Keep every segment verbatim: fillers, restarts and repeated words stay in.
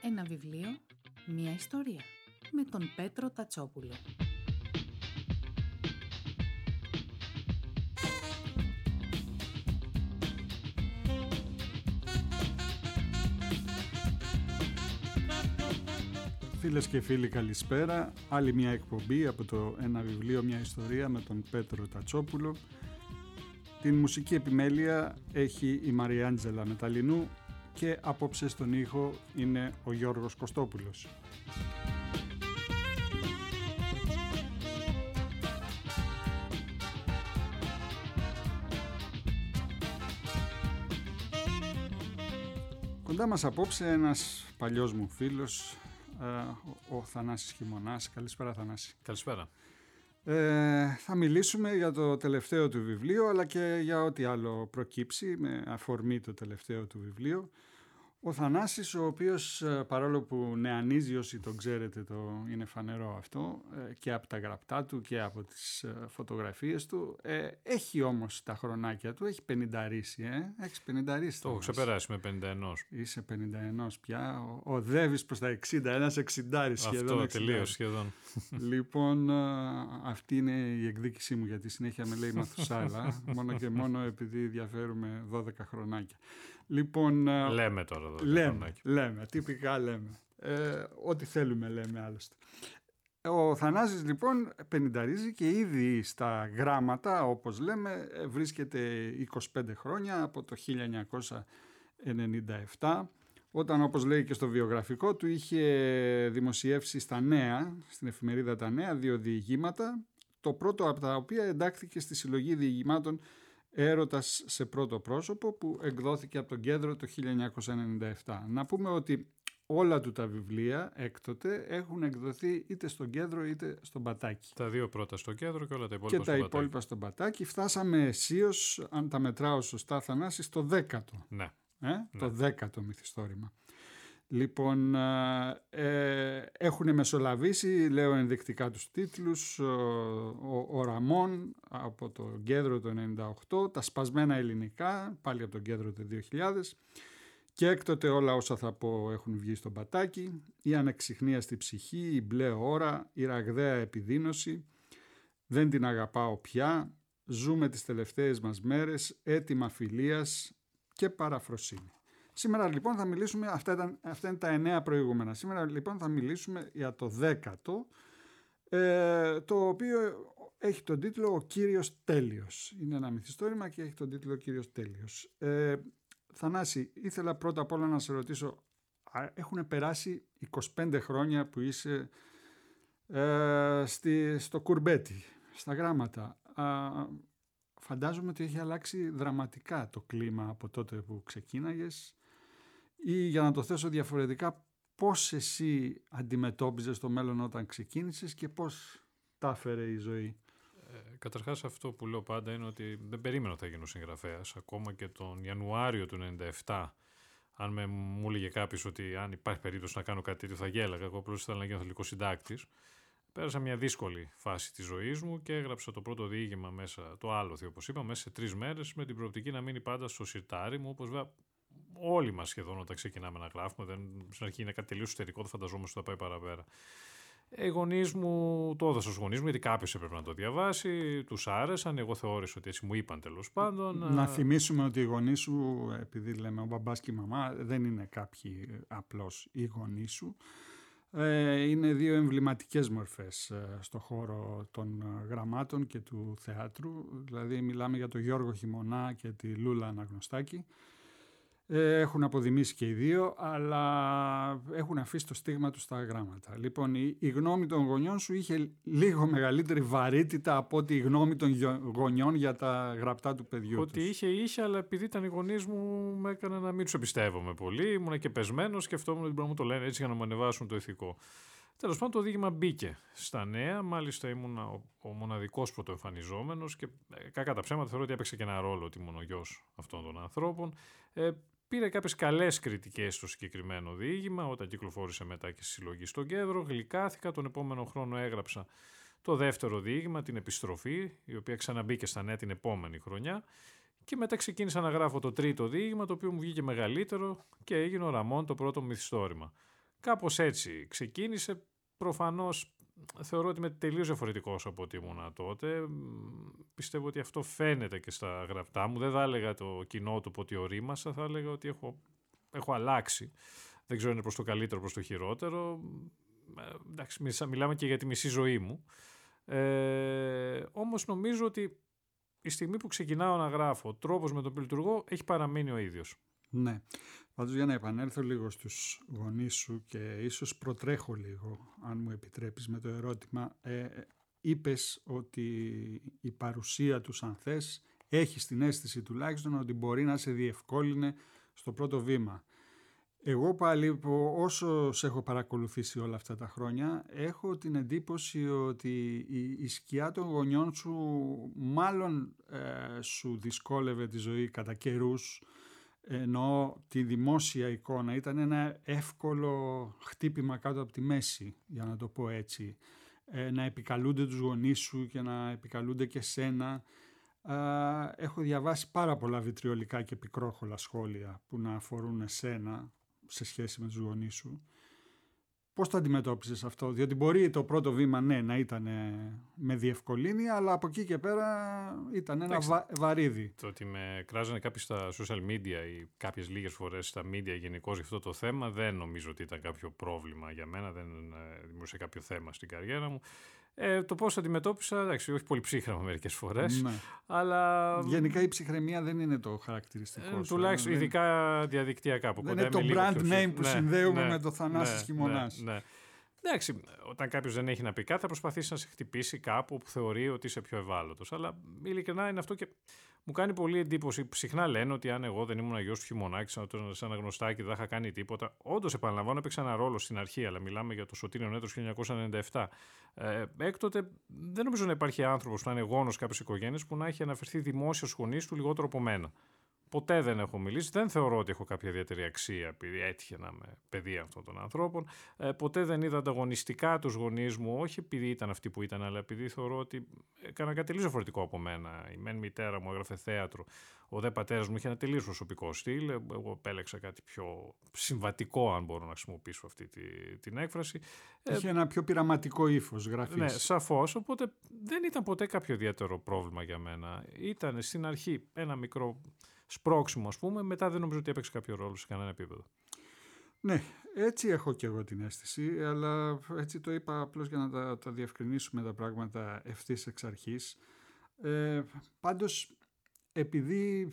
Ένα βιβλίο, μία ιστορία, με τον Πέτρο Τατσόπουλο. Φίλες και φίλοι, καλησπέρα. Άλλη μια εκπομπή από το Ένα βιβλίο, μια ιστορία με τον Πέτρο Τατσόπουλο. Την μουσική επιμέλεια έχει η Μαριάντζελα Μεταλλινού και απόψε στον ήχο είναι ο Γιώργος Κωστόπουλος. Κοντά μας απόψε ένας παλιός μου φίλος, ο Θανάσης Χειμωνάς. Καλησπέρα, Θανάση. Καλησπέρα. Ε, θα μιλήσουμε για το τελευταίο του βιβλίο, αλλά και για ό,τι άλλο προκύψει με αφορμή το τελευταίο του βιβλίο. Ο Θανάσης, ο οποίος, παρόλο που νεανίζει, όσοι τον ξέρετε, το είναι φανερό αυτό, και από τα γραπτά του και από τις φωτογραφίες του, ε, έχει όμως τα χρονάκια του, έχει πενηνταρίσει, ε? Έχεις πενηνταρίσει. Το έχω ξεπεράσει με πενήντα ένα. Είσαι πενήντα ένα πια, οδεύεις προς τα εξήντα, ένας εξηντάρης σχεδόν. Αυτό τελείως σχεδόν. Λοιπόν, αυτή είναι η εκδίκησή μου, γιατί συνέχεια με λέει Μαθουσάλα, μόνο και μόνο επειδή διαφέρουμε δώδεκα χρονάκια. Λοιπόν, λέμε τώρα δώδεκα λέμε, χρονάκια. Λέμε, τυπικά λέμε. Ε, ό,τι θέλουμε λέμε άλλωστε. Ο Θανάσης λοιπόν πενηνταρίζει και ήδη στα γράμματα, όπως λέμε, βρίσκεται είκοσι πέντε χρόνια, από το χίλια εννιακόσια ενενήντα επτά, όταν, όπως λέει και στο βιογραφικό του, είχε δημοσιεύσει στα Νέα, στην εφημερίδα Τα Νέα, δύο διηγήματα, το πρώτο από τα οποία εντάχθηκε στη συλλογή διηγημάτων Έρωτας σε πρώτο πρόσωπο, που εκδόθηκε από τον Κέντρο το χίλια εννιακόσια ενενήντα επτά. Να πούμε ότι όλα του τα βιβλία έκτοτε έχουν εκδοθεί είτε στον Κέντρο είτε στον Πατάκη. Τα δύο πρώτα στο Κέντρο και όλα τα υπόλοιπα και στον τα υπόλοιπα Πατάκη. στον Πατάκη. Φτάσαμε αισίως, αν τα μετράω σωστά, Θανάση, στο δέκατο. Ναι. Ε? Ναι. Το δέκατο μυθιστόρημα. Λοιπόν, ε, έχουν μεσολαβήσει, λέω ενδεικτικά τους τίτλους, ο, ο, ο Ραμών από το Κέντρο το ενενήντα οκτώ, τα σπασμένα ελληνικά, πάλι από τον Κέντρο το δύο χιλιάδες, και έκτοτε όλα όσα θα πω έχουν βγει στον Πατάκη, η ανεξιχνία στη ψυχή, η μπλε ώρα, η ραγδαία επιδείνωση, δεν την αγαπάω πια, ζούμε τις τελευταίες μας μέρες, έτοιμα φιλίας και παραφροσύνη. Σήμερα λοιπόν θα μιλήσουμε, αυτά, ήταν, αυτά είναι τα εννέα προηγούμενα, σήμερα λοιπόν θα μιλήσουμε για το δέκατο, ε, το οποίο έχει τον τίτλο «Ο Κύριος Τέλειος». Είναι ένα μυθιστόρημα και έχει τον τίτλο «Ο Κύριος Τέλειος». Ε, Θανάση, ήθελα πρώτα απ' όλα να σε ρωτήσω, έχουν περάσει είκοσι πέντε χρόνια που είσαι ε, στη, στο κουρμπέτι, στα γράμματα. Α, φαντάζομαι ότι έχει αλλάξει δραματικά το κλίμα από τότε που ξεκίναγες, ή για να το θέσω διαφορετικά, πώς εσύ αντιμετώπιζες το μέλλον όταν ξεκίνησες και πώς τα έφερε η ζωή. Ε, καταρχάς, αυτό που λέω πάντα είναι ότι δεν περίμενα ότι θα γίνω συγγραφέας. Ακόμα και τον Ιανουάριο του ενενήντα επτά, αν με, μου έλεγε κάποιος ότι αν υπάρχει περίπτωση να κάνω κάτι τέτοιο, θα γέλαγα. Εγώ απλώς ήθελα να γίνω θελικός συντάκτης. Πέρασα μια δύσκολη φάση της ζωής μου και έγραψα το πρώτο διήγημα μέσα, το άλοθη όπως είπα, μέσα σε τρεις μέρες, με την προοπτική να μείνει πάντα στο σιρτάρι μου, όπως βέβαια όλοι μας σχεδόν όταν ξεκινάμε να γράφουμε. Δεν, στην αρχή είναι κάτι τελείως εσωτερικό, δεν φανταζόμαστε ότι θα πάει παραπέρα. Οι γονείς μου, το έδωσα στους γονείς μου, γιατί κάποιος έπρεπε να το διαβάσει, τους άρεσαν, εγώ θεώρησα ότι έτσι μου είπαν τέλος πάντων. Να θυμίσουμε ότι οι γονείς σου, επειδή λέμε ο μπαμπάς και η μαμά, δεν είναι κάποιοι απλώς οι γονείς σου. Είναι δύο εμβληματικές μορφές στο χώρο των γραμμάτων και του θεάτρου. Δηλαδή μιλάμε για τον Γιώργο Χειμωνά και τη Λούλα Αναγνωστάκη. Έχουν αποδημήσει και οι δύο, αλλά έχουν αφήσει το στίγμα τους στα γράμματα. Λοιπόν, η, η γνώμη των γονιών σου είχε λίγο μεγαλύτερη βαρύτητα από ότι η γνώμη των γονιών για τα γραπτά του παιδιού ότι τους. Ότι είχε, είχε, αλλά επειδή ήταν οι γονείς μου, με έκανα να μην τους εμπιστεύομαι πολύ. Ήμουνα και πεσμένος, σκεφτόμουν ότι μπορεί να μου το λένε έτσι για να μου ανεβάσουν το ηθικό. Τέλος πάντων, το διήγημα μπήκε στα Νέα. Μάλιστα, ήμουν ο, ο μοναδικός πρωτοεμφανιζόμενος και ε, κακά τα ψέματα θεωρώ ότι έπαιξε και ένα ρόλο ότι ήμουν ο γιος αυτών των ανθρώπων. Ε, Πήρε κάποιες καλές κριτικές στο συγκεκριμένο διήγημα όταν κυκλοφόρησε μετά και στη συλλογή στο Κέντρο. Γλυκάθηκα, τον επόμενο χρόνο έγραψα το δεύτερο διήγημα, την Επιστροφή, η οποία ξαναμπήκε στα Νέα την επόμενη χρονιά. Και μετά ξεκίνησα να γράφω το τρίτο διήγημα, το οποίο μου βγήκε μεγαλύτερο και έγινε ο Ραμών το πρώτο μυθιστόρημα. Κάπως έτσι ξεκίνησε. Προφανώς θεωρώ ότι είμαι τελείως διαφορετικός από ό,τι ήμουνα τότε. Πιστεύω ότι αυτό φαίνεται και στα γραπτά μου. Δεν θα έλεγα το κοινό του ότι ορίμασα, θα έλεγα ότι έχω, έχω αλλάξει. Δεν ξέρω αν είναι προς το καλύτερο, προς το χειρότερο. Ε, εντάξει, μιλάμε και για τη μισή ζωή μου. Ε, όμως νομίζω ότι η στιγμή που ξεκινάω να γράφω, ο τρόπος με τον οποίο λειτουργώ έχει παραμείνει ο ίδιος. Ναι. Πάντως για να επανέλθω λίγο στους γονείς σου και ίσως προτρέχω λίγο, αν μου επιτρέπεις, με το ερώτημα, ε, είπες ότι η παρουσία του, αν θες, έχει την αίσθηση τουλάχιστον ότι μπορεί να σε διευκόλυνε στο πρώτο βήμα. Εγώ πάλι, όσο σε έχω παρακολουθήσει όλα αυτά τα χρόνια, έχω την εντύπωση ότι η, η σκιά των γονιών σου μάλλον ε, σου δυσκόλευε τη ζωή κατά καιρούς, ενώ τη δημόσια εικόνα ήταν ένα εύκολο χτύπημα κάτω από τη μέση, για να το πω έτσι, ε, να επικαλούνται τους γονείς σου και να επικαλούνται και σένα. Ε, έχω διαβάσει πάρα πολλά βιτριολικά και πικρόχολα σχόλια που να αφορούν εσένα σε σχέση με τους γονείς σου. Πώς το αντιμετώπισες αυτό? Διότι μπορεί το πρώτο βήμα, ναι, να ήταν με διευκολύνεια, αλλά από εκεί και πέρα ήταν ένα βα, βαρύδι. Το ότι με κράζανε κάποιοι στα social media ή κάποιες λίγες φορές στα media γενικώς για αυτό το θέμα, δεν νομίζω ότι ήταν κάποιο πρόβλημα για μένα, δεν δημιούργησε κάποιο θέμα στην καριέρα μου. Ε, το πώς αντιμετώπισα, εντάξει, όχι πολύ ψύχρεμα μερικές φορές, ναι. Αλλά... Γενικά η ψυχραιμία δεν είναι το χαρακτηριστικό. Ε, τουλάχιστον δεν... ειδικά διαδικτυακά. Που δεν είναι το brand name που ναι, συνδέουμε ναι, με το Θανάσης ναι, Χειμωνάς. Ναι, ναι. Εντάξει, όταν κάποιος δεν έχει να πει κάτι θα προσπαθήσει να σε χτυπήσει κάπου που θεωρεί ότι είσαι πιο ευάλωτος. Αλλά ειλικρινά είναι αυτό και μου κάνει πολύ εντύπωση. Συχνά λένε ότι αν εγώ δεν ήμουν γιος του Χειμωνάκη, σαν ένα γνωστάκι, δεν είχα κάνει τίποτα. Όντως, επαναλαμβάνω, έπαιξα ένα ρόλο στην αρχή, αλλά μιλάμε για το Σωτήριο Νέτος χίλια εννιακόσια ενενήντα επτά. Ε, έκτοτε δεν νομίζω να υπάρχει άνθρωπος που να είναι γόνος κάποιες οικογένειες που να έχει αναφερθεί δημόσια στους γονείς του λιγότερο από μένα. Ποτέ δεν έχω μιλήσει, δεν θεωρώ ότι έχω κάποια ιδιαίτερη αξία επειδή έτυχε να είμαι παιδί αυτών των ανθρώπων. Ε, ποτέ δεν είδα ανταγωνιστικά τους γονείς μου, όχι επειδή ήταν αυτοί που ήταν, αλλά επειδή θεωρώ ότι έκανα κάτι τελείως διαφορετικό από μένα. Η μεν μητέρα μου έγραφε θέατρο, ο δε πατέρας μου είχε ένα τελείως προσωπικό στυλ. Εγώ επέλεξα κάτι πιο συμβατικό, αν μπορώ να χρησιμοποιήσω αυτή τη, την έκφραση. Είχε ε, ένα πιο πειραματικό ύφος γραφής. Ναι, σαφώς. Οπότε δεν ήταν ποτέ κάποιο ιδιαίτερο πρόβλημα για μένα. Ήταν στην αρχή ένα μικρό σπρώξιμο, ας πούμε, μετά δεν νομίζω ότι έπαιξε κάποιο ρόλο σε κανένα επίπεδο. Ναι, έτσι έχω και εγώ την αίσθηση, αλλά έτσι το είπα απλώς για να τα, τα διευκρινίσουμε τα πράγματα ευθύς εξ αρχής. Ε, πάντως, επειδή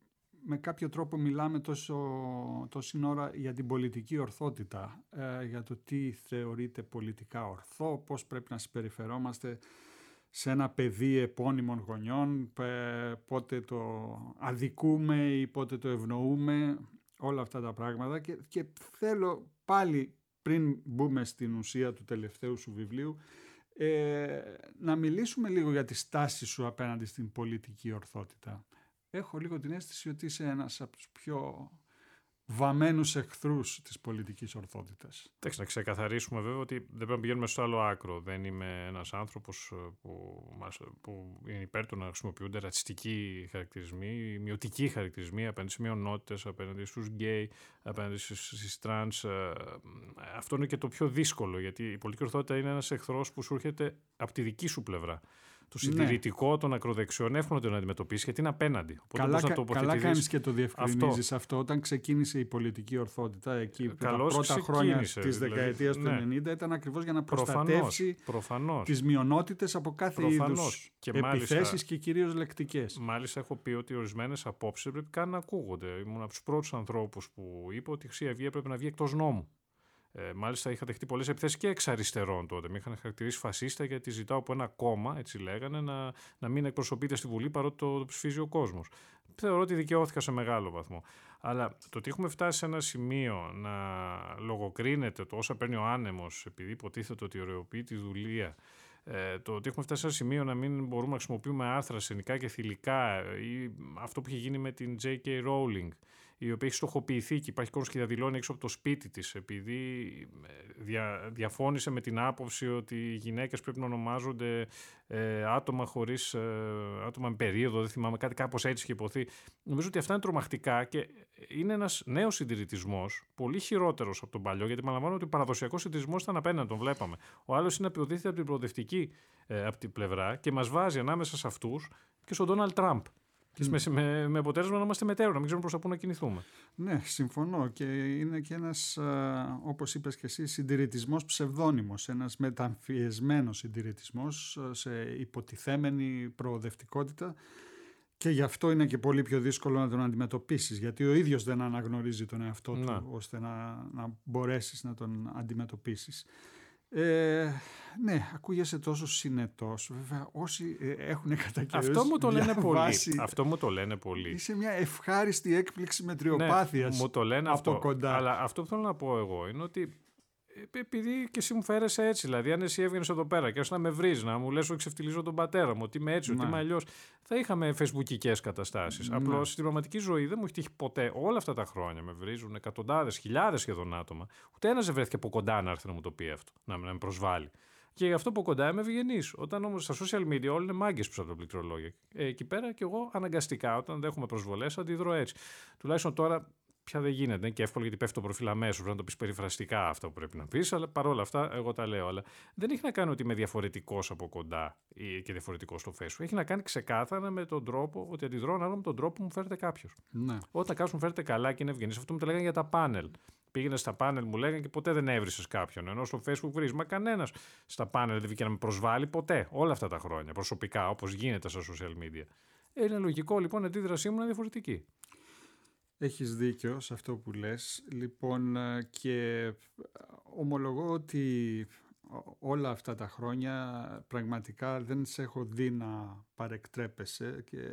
με κάποιο τρόπο μιλάμε τόσο, τόση ώρα για την πολιτική ορθότητα, ε, για το τι θεωρείται πολιτικά ορθό, πώς πρέπει να συμπεριφερόμαστε σε ένα παιδί επώνυμων γονιών, πότε το αδικούμε ή πότε το ευνοούμε, όλα αυτά τα πράγματα. Και, και θέλω πάλι, πριν μπούμε στην ουσία του τελευταίου σου βιβλίου, ε, να μιλήσουμε λίγο για τη στάση σου απέναντι στην πολιτική ορθότητα. Έχω λίγο την αίσθηση ότι είσαι ένας από τους πιο βαμμένους εχθρούς της πολιτικής ορθότητας. Εντάξει, να ξεκαθαρίσουμε βέβαια ότι δεν πρέπει να πηγαίνουμε στο άλλο άκρο. Δεν είμαι ένας άνθρωπος που, που είναι υπέρ του να χρησιμοποιούνται ρατσιστικοί χαρακτηρισμοί, μειωτικοί χαρακτηρισμοί απέναντι στις μειονότητες, απέναντι στους γκέι, απέναντι στις τρανς. Αυτό είναι και το πιο δύσκολο, γιατί η πολιτική ορθότητα είναι ένας εχθρός που σου έρχεται από τη δική σου πλευρά. Το συντηρητικό, ναι, των ακροδεξιών εύκολο να αντιμετωπίσει γιατί είναι απέναντι. Οπότε καλά, να το καλά κάνεις και το διευκρινίζεις αυτό. αυτό. Όταν ξεκίνησε η πολιτική ορθότητα εκεί τα πρώτα χρόνια της δηλαδή, δεκαετίας ναι. του ενενήντα ήταν ακριβώς για να προστατεύσει προφανώς, τις μειονότητες από κάθε προφανώς. είδους και επιθέσεις μάλιστα, και κυρίως λεκτικές. Μάλιστα έχω πει ότι ορισμένες απόψεις πρέπει καν να ακούγονται. Ήμουν από τους πρώτους ανθρώπους που είπε ότι η Χρυσή Αυγή έπρεπε να βγει εκτός νόμου. Ε, μάλιστα είχα δεχτεί πολλές επιθέσεις και εξ αριστερών τότε. Με είχαν χαρακτηρίσει φασίστα γιατί ζητάω από ένα κόμμα, έτσι λέγανε, να, να μην εκπροσωπείται στη Βουλή παρότι το, το ψηφίζει ο κόσμος. Θεωρώ ότι δικαιώθηκα σε μεγάλο βαθμό. Αλλά το ότι έχουμε φτάσει σε ένα σημείο να λογοκρίνεται το όσα παίρνει ο άνεμος επειδή υποτίθεται ότι ωρεοποιεί τη δουλεία, ε, το ότι έχουμε φτάσει σε ένα σημείο να μην μπορούμε να χρησιμοποιούμε άρθρα σενικά και θηλυκά ή αυτό που είχε γίνει με την τζέι κέι Rowling, η οποία έχει στοχοποιηθεί και υπάρχει κόσμος και διαδηλώνει έξω από το σπίτι της επειδή δια, διαφώνησε με την άποψη ότι οι γυναίκες πρέπει να ονομάζονται ε, άτομα χωρίς, ε, άτομα με περίοδο, δεν θυμάμαι, κάτι κάπως έτσι είχε υποθεί. Νομίζω ότι αυτά είναι τρομακτικά και είναι ένας νέος συντηρητισμός, πολύ χειρότερος από τον παλιό, γιατί παραλαμβάνω ότι ο παραδοσιακός συντηρητισμός ήταν απέναντι, τον βλέπαμε. Ο άλλος είναι αποδείχθηκε από την προοδευτική ε, από την πλευρά και μας βάζει ανάμεσα σε αυτούς και στον Ντόναλντ Τραμπ. Και mm. με, με, με αποτέλεσμα να είμαστε μετέωρο, να μην ξέρουμε προς τα πού να κινηθούμε. Ναι, συμφωνώ. Και είναι και ένας, όπως είπες και εσύ, συντηρητισμός ψευδόνυμος. Ένας μεταμφιεσμένος συντηρητισμός σε υποτιθέμενη προοδευτικότητα. Και γι' αυτό είναι και πολύ πιο δύσκολο να τον αντιμετωπίσεις. Γιατί ο ίδιος δεν αναγνωρίζει τον εαυτό του, να. ώστε να, να μπορέσεις να τον αντιμετωπίσεις. Ε, ναι, ακούγεσαι τόσο συνετός. Βέβαια, όσοι έχουν κατά καιρούς Αυτό μου το λένε διαβάσει, πολύ. Αυτό μου το λένε πολύ. Είσαι μια ευχάριστη έκπληξη μετριοπάθειας. Ναι, μου το λένε από αυτό. Κοντά. Αλλά αυτό που θέλω να πω εγώ είναι ότι επειδή και εσύ μου φέρεσαι έτσι, δηλαδή αν εσύ έβγαινες εδώ πέρα και άρχισες να με βρίζεις, να μου λες ότι ξεφτιλίζω τον πατέρα μου, ότι είμαι έτσι, ότι είμαι αλλιώς, θα είχαμε φεϊσμπουκικές καταστάσεις. Ναι. Απλώς στην πραγματική ζωή δεν μου έχει τύχει ποτέ όλα αυτά τα χρόνια. Με βρίζουν εκατοντάδες, χιλιάδες σχεδόν άτομα. Ούτε ένας δεν βρέθηκε από κοντά να έρθει να μου το πει αυτό, να με προσβάλλει. Και γι' αυτό από κοντά είμαι ευγενής. Όταν όμως στα social media όλοι είναι μάγκες πίσω από τα πληκτρολόγια. Ε, εκεί πέρα και εγώ αναγκαστικά, όταν δέχομαι προσβολές, αντιδρώ έτσι. Τουλάχιστον τώρα. Πια δεν γίνεται, είναι και εύκολο γιατί πέφτει το προφίλ αμέσως. Πρέπει να το πεις περιφραστικά αυτά που πρέπει να πεις, αλλά παρόλα αυτά εγώ τα λέω. Αλλά δεν έχει να κάνει ότι είμαι διαφορετικός από κοντά ή και διαφορετικός στο Facebook. Έχει να κάνει ξεκάθαρα με τον τρόπο ότι αντιδρώ ανάλογα με τον τρόπο που μου φέρετε κάποιος. Ναι. Όταν κάποιος μου φέρετε καλά και είναι ευγενής, αυτό μου το λέγανε για τα πάνελ. Πήγαινε στα πάνελ, μου λέγανε και ποτέ δεν έβρισες κάποιον. Ενώ στο Facebook βρεις, μα κανένας στα πάνελ δεν βγήκε να με προσβάλλει ποτέ όλα αυτά τα χρόνια προσωπικά, όπως γίνεται στα social media. Είναι λογικό λοιπόν η αντίδρασή μου είναι διαφορετική. Έχεις δίκιο σε αυτό που λες. Λοιπόν, και ομολογώ ότι όλα αυτά τα χρόνια πραγματικά δεν σε έχω δει να παρεκτρέπεσαι και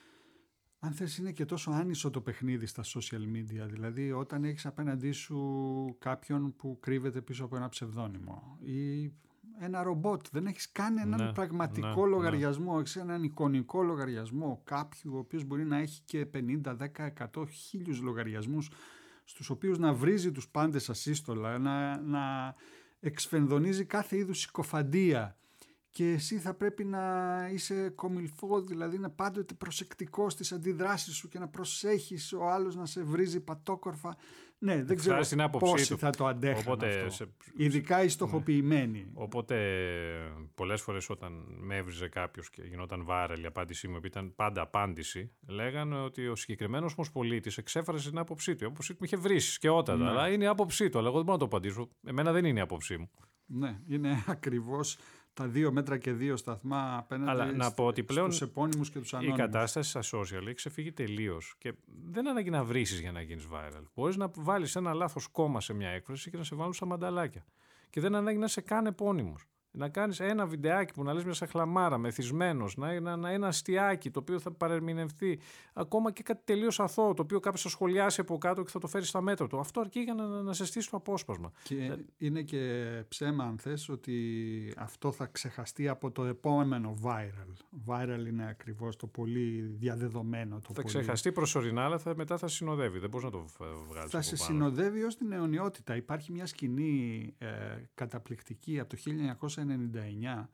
αν θες είναι και τόσο άνισο το παιχνίδι στα social media. Δηλαδή όταν έχεις απέναντί σου κάποιον που κρύβεται πίσω από ένα ψευδόνυμο ή ένα ρομπότ, δεν έχεις καν έναν ναι, πραγματικό ναι, λογαριασμό, ναι. Έχεις έναν εικονικό λογαριασμό κάποιου ο οποίος μπορεί να έχει και πενήντα, δέκα, εκατό, χίλιους λογαριασμούς στους οποίους να βρίζει τους πάντες ασύστολα, να, να εξφενδονίζει κάθε είδους συκοφαντία και εσύ θα πρέπει να είσαι κομιλφό, δηλαδή να πάντοτε προσεκτικός στις αντιδράσεις σου και να προσέχεις ο άλλος να σε βρίζει πατόκορφα. Ναι, δεν ξέρω πόσοι θα το αντέχουν οπότε, αυτό. Σε... Ειδικά οι στοχοποιημένοι. Ναι. Οπότε πολλές φορές όταν με έβριζε κάποιος και γινόταν viral η απάντησή μου, ήταν πάντα απάντηση, λέγανε ότι ο συγκεκριμένος όμως πολίτης εξέφρασε την άποψή του. Η άποψή του με είχε βρίσει σκαιότατα, ναι. Αλλά είναι η άποψή του. Αλλά εγώ δεν μπορώ να το απαντήσω. Εμένα δεν είναι η άποψή μου. Ναι, είναι ακριβώς τα δύο μέτρα και δύο σταθμά απέναντι αλλά να πω ότι πλέον στους επώνυμους και τους ανώνυμους. Η κατάσταση στα social έχει ξεφύγει τελείως και δεν ανάγκη να βρίσεις για να γίνεις viral. Μπορείς να βάλεις ένα λάθος κόμμα σε μια έκφραση και να σε βάλουν σαν μανταλάκια. Και δεν ανάγκη να σε καν επώνυμος. Να κάνεις ένα βιντεάκι που να λες μια σαχλαμάρα, μεθυσμένος, να είναι ένα, ένα αστιάκι το οποίο θα παρερμηνευτεί, ακόμα και κάτι τελείως αθώο, το οποίο κάποιος θα σχολιάσει από κάτω και θα το φέρει στα μέτρα του. Αυτό αρκεί για να, να σε στήσει το απόσπασμα. Και δηλαδή... είναι και ψέμα αν θες ότι αυτό θα ξεχαστεί από το επόμενο viral. Viral είναι ακριβώς το πολύ διαδεδομένο. Το θα πολύ... ξεχαστεί προσωρινά, αλλά θα, μετά θα συνοδεύει. Δεν μπορείς να το βγάλεις. Θα σε συνοδεύει ως την αιωνιότητα. Υπάρχει μια σκηνή ε, καταπληκτική από το χίλια εννιακόσια ενενήντα εννιά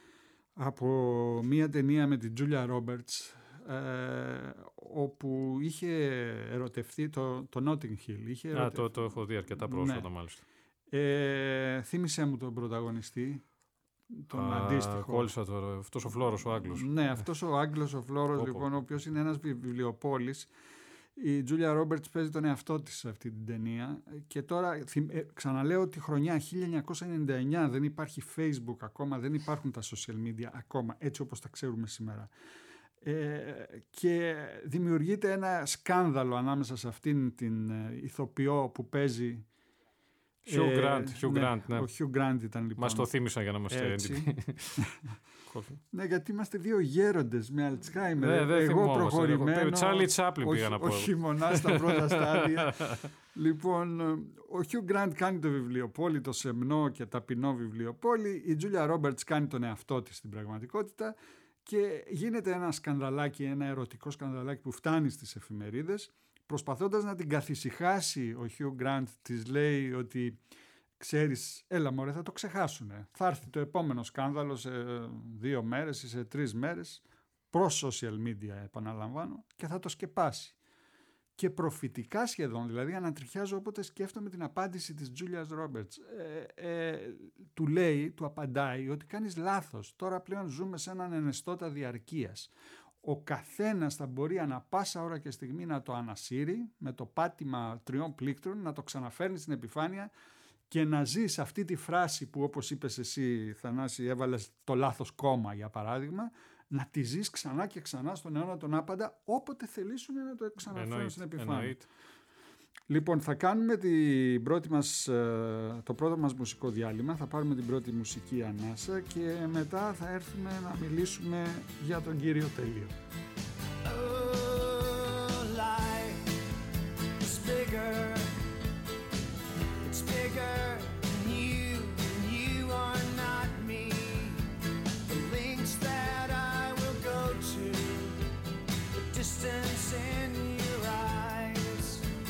από μια ταινία με την Τζούλια Ρόμπερτς ε, όπου είχε ερωτευτεί το, το Notting Hill. Είχε Α, ερωτευτεί... το, το έχω δει αρκετά πρόσφατα, ναι. Μάλιστα. Ε, θύμισε μου τον πρωταγωνιστή, τον Α, αντίστοιχο. Κόλλησα τώρα, αυτός ο Φλόρος ο Άγγλος. Ναι, αυτός ο Άγγλος ο Φλόρος, λοιπόν, ο οποίος είναι ένας βιβλιοπόλης. Η Τζούλια Ρόμπερτς παίζει τον εαυτό της σε αυτή την ταινία και τώρα ξαναλέω τη χρονιά χίλια εννιακόσια ενενήντα εννιά δεν υπάρχει Facebook ακόμα, δεν υπάρχουν τα social media ακόμα έτσι όπως τα ξέρουμε σήμερα ε, και δημιουργείται ένα σκάνδαλο ανάμεσα σε αυτήν την ηθοποιό που παίζει Hugh Grant, ε, Hugh ναι, Grant, ναι. Ο Hugh Grant ήταν λοιπόν. Μας το θύμισαν για να είμαστε έντυποι. Ναι, γιατί είμαστε δύο γέροντες με Αλτσχάιμερ. Ναι, δεν εγώ προχωρημένο. Τσάρλι Τσάπλιν πήγα να πω. Όχι μονά στα πρώτα στάδια. Λοιπόν, ο Hugh Grant κάνει το βιβλιοπόλη, το σεμνό και ταπεινό βιβλιοπόλη. Η Τζούλια Ρόμπερτς κάνει τον εαυτό της στην πραγματικότητα και γίνεται ένα σκανδαλάκι, ένα ερωτικό σκανδαλάκι που φτάνει στις εφημερίδες προσπαθώντας να την καθησυχάσει, ο Hugh Grant της λέει ότι ξέρεις, έλα μωρέ, θα το ξεχάσουνε. Θα έρθει το επόμενο σκάνδαλο σε δύο μέρες ή σε τρεις μέρες, προς social media επαναλαμβάνω, και θα το σκεπάσει. Και προφητικά σχεδόν, δηλαδή ανατριχιάζω όποτε σκέφτομαι την απάντηση της Julia Roberts. Ε, ε, του λέει, του απαντάει ότι κάνεις λάθος. Τώρα πλέον ζούμε σε έναν εναιστώτα διαρκείας. Ο καθένας θα μπορεί ανα πάσα ώρα και στιγμή να το ανασύρει με το πάτημα τριών πλήκτρων, να το ξαναφέρνει στην επιφάνεια και να ζεις αυτή τη φράση που, όπως είπες εσύ, Θανάση, έβαλες το λάθος κόμμα για παράδειγμα, να τη ζεις ξανά και ξανά στον αιώνα τον άπαντα, όποτε θελήσουν να το ξαναφέρουν στην επιφάνεια. Εννοείται. Λοιπόν, θα κάνουμε την πρώτη μας, το πρώτο μας μουσικό διάλειμμα, θα πάρουμε την πρώτη μουσική ανάσα και μετά θα έρθουμε να μιλήσουμε για τον κύριο Τέλειο. Oh, life is bigger, it's bigger than you, and you are not me. The links that I will go to, the distance in your eyes.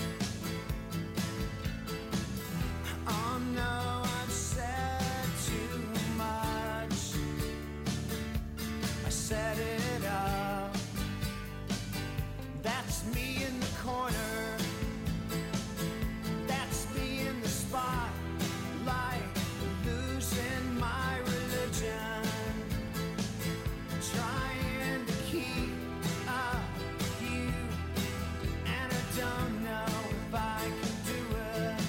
Oh no, I've said too much, I set it up. That's me in the corner, that's me in the spotlight, losing my religion, trying to keep up with you, and I don't know if I can do it.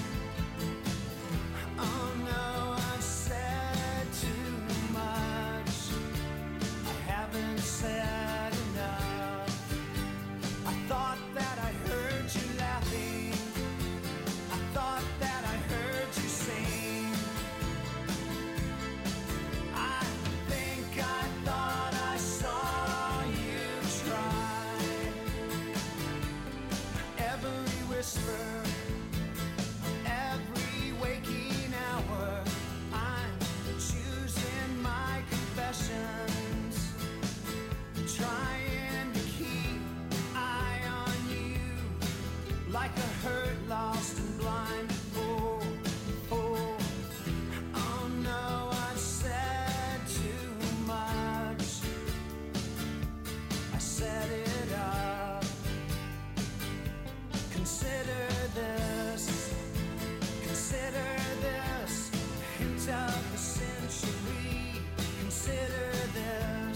Oh no, I've said too much, I haven't said enough. I thought that I heard you laughing, I thought that I heard you sing, I think I thought I saw you try. Every whisper, every waking hour, I'm choosing my confessions, trying to keep eye on you, like a hurt, lost and blind. Oh, oh, oh no, I've said too much, I set it up. Consider this, consider this, hint of the century. Consider this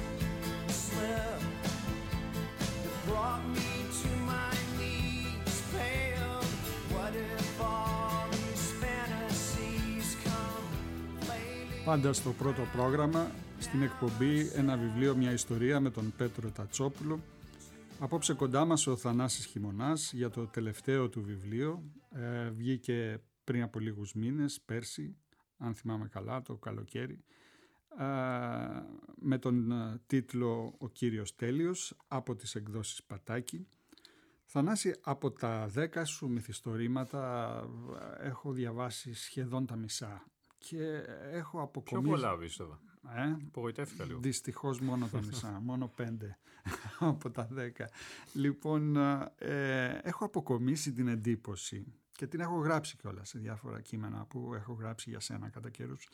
slip that brought me to my knees, pale. What if all these fantasies come flailing? Πάντα στο πρώτο πρόγραμμα, στην εκπομπή «Ένα βιβλίο, μια ιστορία» με τον Πέτρο Τατσόπουλο. Απόψε κοντά μας ο Θανάσης Χειμωνάς για το τελευταίο του βιβλίο. Ε, βγήκε πριν από λίγους μήνες, πέρσι, αν θυμάμαι καλά, το καλοκαίρι, ε, με τον ε, τίτλο «Ο κύριος Τέλειος» από τις εκδόσεις Πατάκη. Θανάση, από τα δέκα σου μυθιστορήματα ε, έχω διαβάσει σχεδόν τα μισά και έχω αποκομίσει... Πιο πολλά πίστευα. Ε, Απογοητεύτηκα λίγο. Δυστυχώς μόνο τα μισά, μόνο πέντε από τα δέκα. Λοιπόν, ε, έχω αποκομίσει την εντύπωση και την έχω γράψει κιόλας σε διάφορα κείμενα που έχω γράψει για σένα κατά καιρούς,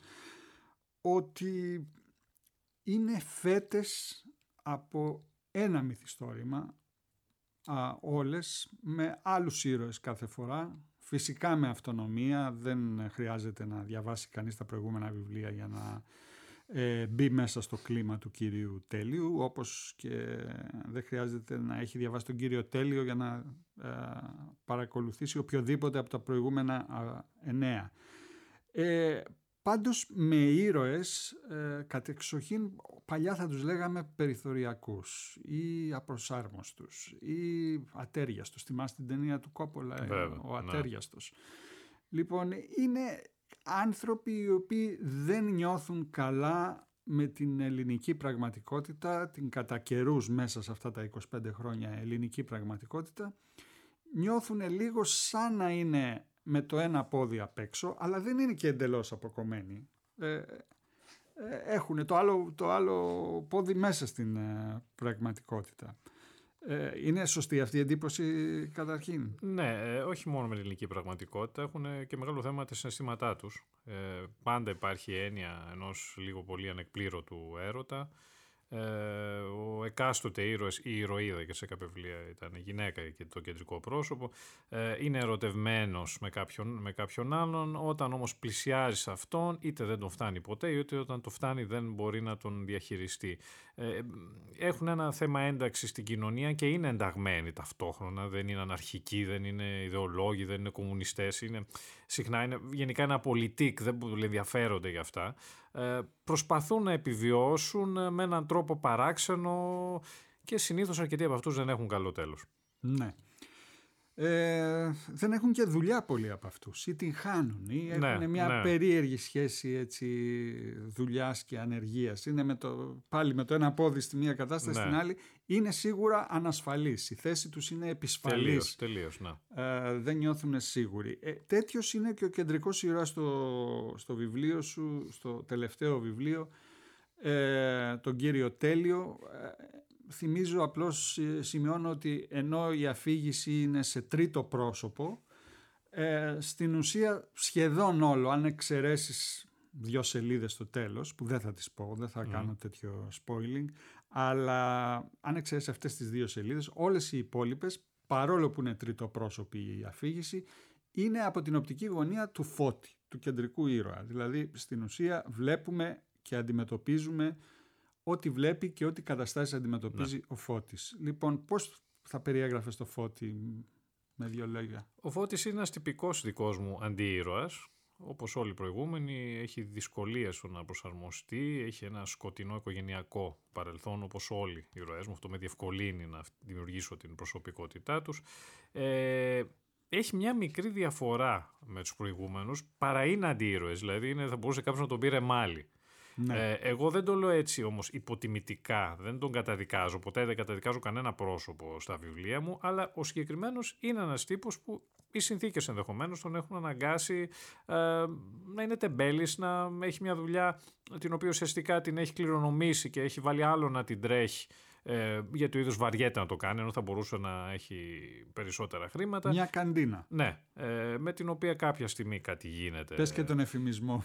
ότι είναι φέτες από ένα μυθιστόρημα α, όλες, με άλλους ήρωες κάθε φορά, φυσικά με αυτονομία, δεν χρειάζεται να διαβάσει κανείς τα προηγούμενα βιβλία για να ε, μπει μέσα στο κλίμα του κυρίου Τέλειου, όπως και δεν χρειάζεται να έχει διαβάσει τον κύριο Τέλειο για να ε, παρακολουθήσει οποιοδήποτε από τα προηγούμενα α, εννέα. Ε, Πάντως με ήρωες ε, κατεξοχήν παλιά θα τους λέγαμε περιθωριακούς ή απροσάρμοστους ή ατέριαστος. Θυμάστε την ταινία του Κόπολα, Βέβαια, ο ατέριαστος. Ναι. Λοιπόν, είναι άνθρωποι οι οποίοι δεν νιώθουν καλά με την ελληνική πραγματικότητα, την κατά καιρούς μέσα σε αυτά τα είκοσι πέντε χρόνια ελληνική πραγματικότητα. Νιώθουν λίγο σαν να είναι με το ένα πόδι απ' έξω, αλλά δεν είναι και εντελώς αποκομμένοι. Ε, ε, έχουν το άλλο, το άλλο πόδι μέσα στην ε, πραγματικότητα. Ε, είναι σωστή αυτή η εντύπωση καταρχήν? Ναι, ε, όχι μόνο με την ελληνική πραγματικότητα, έχουν και μεγάλο θέμα τα συναισθήματά τους. Ε, πάντα υπάρχει έννοια ενός λίγο πολύ ανεκπλήρωτου έρωτα. Ε, ο εκάστοτε ήρωας ή ηρωίδα, και σε κάποια βιβλία ήταν γυναίκα και το κεντρικό πρόσωπο, ε, είναι ερωτευμένος με κάποιον, με κάποιον άλλον. Όταν όμως πλησιάζει σε αυτόν, είτε δεν τον φτάνει ποτέ, είτε όταν το φτάνει δεν μπορεί να τον διαχειριστεί. Ε, έχουν ένα θέμα ένταξης στην κοινωνία και είναι ενταγμένοι ταυτόχρονα. Δεν είναι αναρχικοί, δεν είναι ιδεολόγοι, δεν είναι κομμουνιστές. Είναι, συχνά είναι γενικά ένα πολιτικ, δεν ενδιαφέρονται για αυτά. Ε, προσπαθούν να επιβιώσουν με έναν τρόπο παράξενο και συνήθως αρκετοί από αυτούς δεν έχουν καλό τέλος. Ναι. Ε, δεν έχουν και δουλειά πολλοί από αυτούς ή την χάνουν ή ναι, έχουν μια ναι. περίεργη σχέση έτσι, δουλειάς και ανεργίας. Είναι με το, πάλι με το ένα πόδι στη μία κατάσταση ναι. στην άλλη. Είναι σίγουρα ανασφαλής. Η θέση τους είναι επισφαλής. Τελείως, τελείως, ναι. ε, δεν νιώθουν σίγουροι. Ε, τέτοιος είναι και ο κεντρικός ήρωας στο, στο βιβλίο σου, στο τελευταίο βιβλίο, ε, τον κύριο Τέλειο. ε, Θυμίζω, απλώς σημειώνω ότι ενώ η αφήγηση είναι σε τρίτο πρόσωπο, ε, στην ουσία σχεδόν όλο, αν εξαιρέσεις δύο σελίδες στο τέλος, που δεν θα τις πω, δεν θα mm. κάνω τέτοιο spoiling, αλλά αν εξαιρέσεις αυτές τις δύο σελίδες, όλες οι υπόλοιπες, παρόλο που είναι τρίτο πρόσωπο η αφήγηση, είναι από την οπτική γωνία του Φώτη, του κεντρικού ήρωα. Δηλαδή, στην ουσία βλέπουμε και αντιμετωπίζουμε ό,τι βλέπει και ό,τι καταστάσεις αντιμετωπίζει ναι. ο Φώτης. Λοιπόν, πώς θα περιέγραφες το Φώτη με δύο λόγια? Ο Φώτης είναι ένας τυπικός δικός μου αντίήρωας. Όπως όλοι οι προηγούμενοι, έχει δυσκολίες στο να προσαρμοστεί, έχει ένα σκοτεινό οικογενειακό παρελθόν, όπως όλοι οι ήρωές μου. Αυτό με διευκολύνει να δημιουργήσω την προσωπικότητά τους. Ε, έχει μια μικρή διαφορά με τους προηγούμενους, παρά είναι αντίήρωες. Δηλαδή είναι, θα μπορούσε κάποιος να τον πει ρεμάλι. Ναι. Ε, εγώ δεν το λέω έτσι όμως υποτιμητικά, δεν τον καταδικάζω, ποτέ δεν καταδικάζω κανένα πρόσωπο στα βιβλία μου, αλλά ο συγκεκριμένος είναι ένας τύπος που οι συνθήκες ενδεχομένως τον έχουν αναγκάσει ε, να είναι τεμπέλης, να έχει μια δουλειά την οποία ουσιαστικά την έχει κληρονομήσει και έχει βάλει άλλο να την τρέχει. Ε, γιατί ο ίδιος βαριέται να το κάνει, ενώ θα μπορούσε να έχει περισσότερα χρήματα. Μια καντίνα. Ναι, ε, με την οποία κάποια στιγμή κάτι γίνεται. Πες και τον εφημισμό,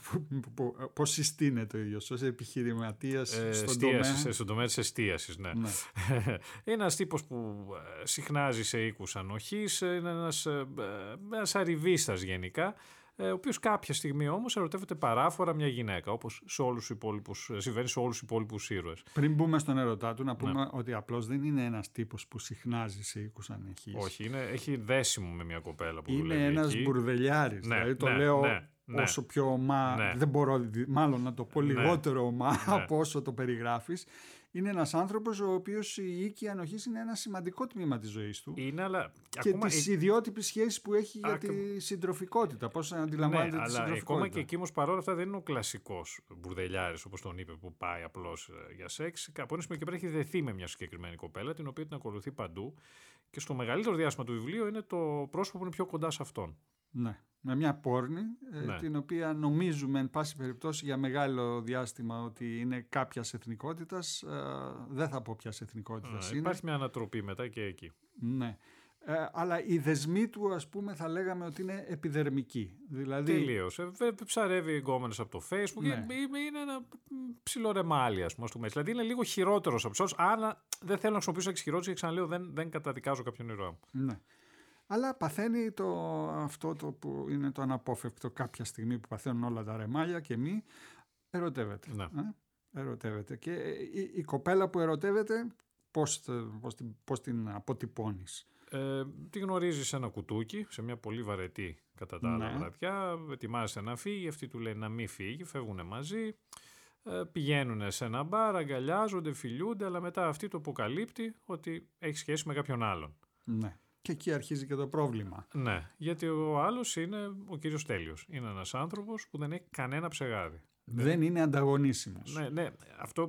πώς συστήνεται ο ίδιος ως επιχειρηματίας ε, στον, εστίασης, τομέα. στον τομέα της εστίασης. Ναι. Ναι. Είναι ένας τύπος που συχνάζει σε οίκους ανοχής, είναι ένας, ένας αριβίστας γενικά, ο οποίος κάποια στιγμή όμως ερωτεύεται παράφορα μια γυναίκα, όπως σε όλους τους υπόλοιπους, συμβαίνει σε όλους τους υπόλοιπους ήρωες. Πριν μπούμε στον ερωτά του, να πούμε ναι. ότι απλώς δεν είναι ένας τύπος που συχνάζει σε οίκους ανοχής. Όχι, είναι, έχει δέσιμο με μια κοπέλα που είναι δουλεύει Είναι ένας εκεί. μπουρδελιάρης, Ναι, δηλαδή το ναι, λέω ναι, ναι. όσο πιο ομά, ναι. δεν μπορώ μάλλον να το πω λιγότερο ναι. ομά ναι. από όσο το περιγράφεις. Είναι ένας άνθρωπος ο οποίος η οίκη ανοχής είναι ένα σημαντικό τμήμα της ζωής του. Είναι, αλλά και ακόμα... τις ιδιότυπες σχέσεις που έχει για Α, τη συντροφικότητα. Πώς αντιλαμβάνεται ναι, τη αλλά συντροφικότητα. ακόμα και εκεί όμως παρόλα αυτά δεν είναι ο κλασικός μπουρδελιάρης, όπως τον είπε, που πάει απλώς για σεξ. Από ένα σημείο και πέρα έχει δεθεί με μια συγκεκριμένη κοπέλα, την οποία την ακολουθεί παντού. Και στο μεγαλύτερο διάστημα του βιβλίου είναι το πρόσωπο που είναι πιο κοντά σε αυτόν. Ναι, με μια πόρνη, ναι. ε, την οποία νομίζουμε εν πάση περιπτώσει για μεγάλο διάστημα ότι είναι κάποιας εθνικότητας, ε, δεν θα πω ποιας εθνικότητας είναι. Υπάρχει μια ανατροπή μετά και εκεί. Ναι, ε, αλλά οι δεσμοί του, ας πούμε, θα λέγαμε ότι είναι επιδερμικοί. Δηλαδή... Τελείως. Ε, ψαρεύει εγκόμενες από το Facebook, ναι. είναι ένα ψηλό ρεμάλι, ας πούμε. Δηλαδή είναι λίγο χειρότερος από τους άλλους, αλλά δεν θέλω να χρησιμοποιήσω εξχειρότερος και ξαναλέω δεν, δεν καταδικάζω κάποιον ήρωα μου. Ναι. Αλλά παθαίνει το, αυτό το που είναι το αναπόφευκτο κάποια στιγμή που παθαίνουν όλα τα ρεμάλια και μη, ερωτεύεται. Ναι. Ε? Ερωτεύεται. Και η, η κοπέλα που ερωτεύεται, πώς, πώς, την, πώς την αποτυπώνεις? Ε, τη γνωρίζει σε ένα κουτούκι, σε μια πολύ βαρετή κατά τα άλλα ναι. βραδιά, ετοιμάζεται να φύγει, αυτή του λέει να μην φύγει, φεύγουν μαζί, ε, πηγαίνουν σε ένα μπαρ, αγκαλιάζονται, φιλιούνται, αλλά μετά αυτή το αποκαλύπτει ότι έχει σχέση με κάποιον άλλον. Ναι. Και εκεί αρχίζει και το πρόβλημα. Ναι, γιατί ο άλλος είναι ο κύριος Τέλειος. Είναι ένας άνθρωπος που δεν έχει κανένα ψεγάδι. Δεν είναι ανταγωνίσιμος. Ναι, ναι, αυτό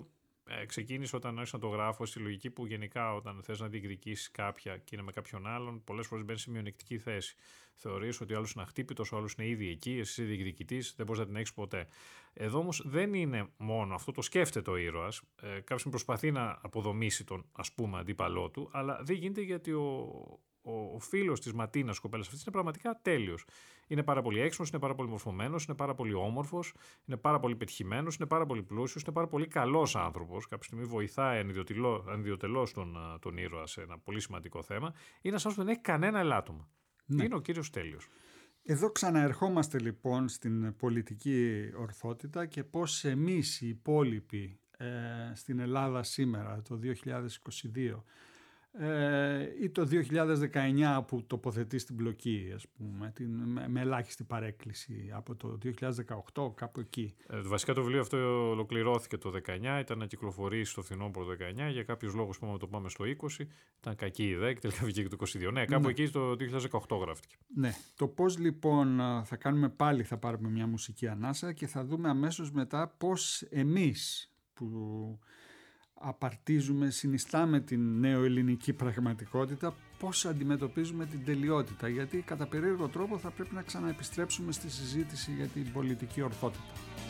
Ε, ξεκίνησε όταν άρχισα να το γράφω στη λογική που γενικά όταν θες να διεκδικήσεις κάποια και είναι με κάποιον άλλον, πολλές φορές μπαίνεις σε μειονεκτική θέση. Θεωρείς ότι ο άλλος είναι αχτύπητος, ο άλλος είναι ήδη εκεί, εσύ είσαι διεκδικητής, δεν μπορείς να την έχεις ποτέ. Εδώ όμως δεν είναι μόνο αυτό, το σκέφτεται ο ήρωας. Ε, κάποιος προσπαθεί να αποδομήσει τον ας πούμε αντίπαλό του, αλλά δεν γίνεται γιατί ο. Ο φίλος της Ματίνας, κοπέλας αυτής, είναι πραγματικά τέλειος. Είναι πάρα πολύ έξυπνος, είναι πάρα πολύ μορφωμένος, είναι πάρα πολύ όμορφος, είναι πάρα πολύ πετυχημένος, είναι πάρα πολύ πλούσιος, είναι πάρα πολύ καλός άνθρωπος. Κάποια στιγμή βοηθάει ανιδιοτελώς τον, τον ήρωα σε ένα πολύ σημαντικό θέμα. Είναι ένας άνθρωπος που δεν έχει κανένα ελάττωμα. Ναι. Είναι ο κύριος τέλειος. Εδώ ξαναερχόμαστε λοιπόν στην πολιτική ορθότητα και πώς εμείς οι υπόλοιποι ε, στην Ελλάδα σήμερα το δύο χιλιάδες είκοσι δύο Ε, ή το δύο χιλιάδες δεκαεννιά που τοποθετεί στην μπλοκή, ας πούμε, την, με, με ελάχιστη παρέκκληση από το δύο χιλιάδες δεκαοκτώ, κάπου εκεί. Ε, βασικά το βιβλίο αυτό ολοκληρώθηκε το δεκαεννιά, ήταν να κυκλοφορήσει στο φθινόπωρο το δεκαεννιά, για κάποιους λόγους που το πάμε στο είκοσι, ήταν κακή ιδέα και τελικά βγήκε το είκοσι δύο. Ναι, κάπου ναι. Εκεί το δύο χιλιάδες δεκαοκτώ γράφτηκε. Ναι, το πώς λοιπόν θα κάνουμε πάλι, θα πάρουμε μια μουσική ανάσα και θα δούμε αμέσως μετά πώς εμείς που απαρτίζουμε, συνιστάμε την νεοελληνική πραγματικότητα, πώς αντιμετωπίζουμε την τελειότητα, γιατί κατά περίεργο τρόπο θα πρέπει να ξαναεπιστρέψουμε στη συζήτηση για την πολιτική ορθότητα.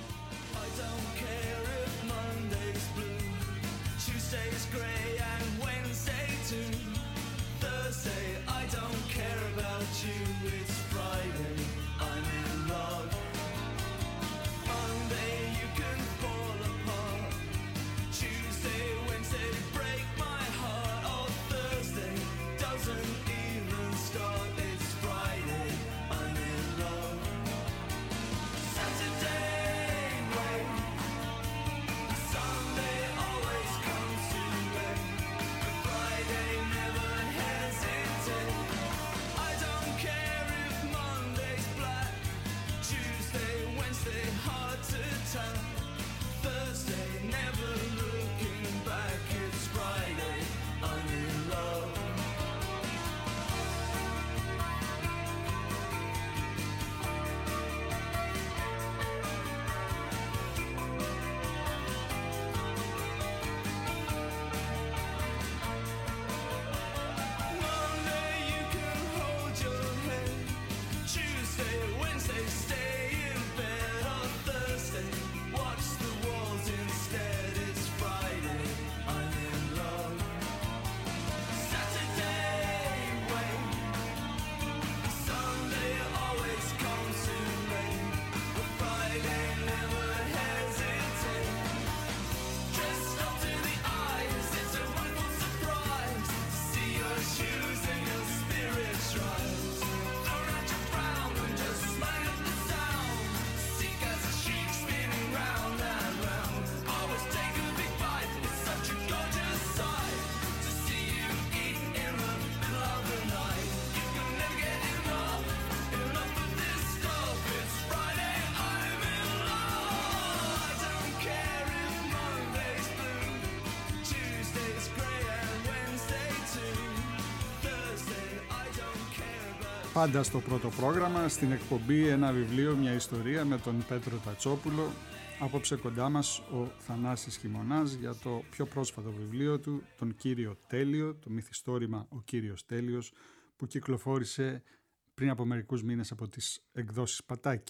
Πάντα στο πρώτο πρόγραμμα, στην εκπομπή «Ένα βιβλίο, μια ιστορία» με τον Πέτρο Τατσόπουλο. Απόψε κοντά μας ο Θανάσης Χειμωνάς για το πιο πρόσφατο βιβλίο του, τον Κύριο Τέλειο, το μυθιστόρημα «Ο Κύριος Τέλειος», που κυκλοφόρησε πριν από μερικούς μήνες από τις εκδόσεις Πατάκη.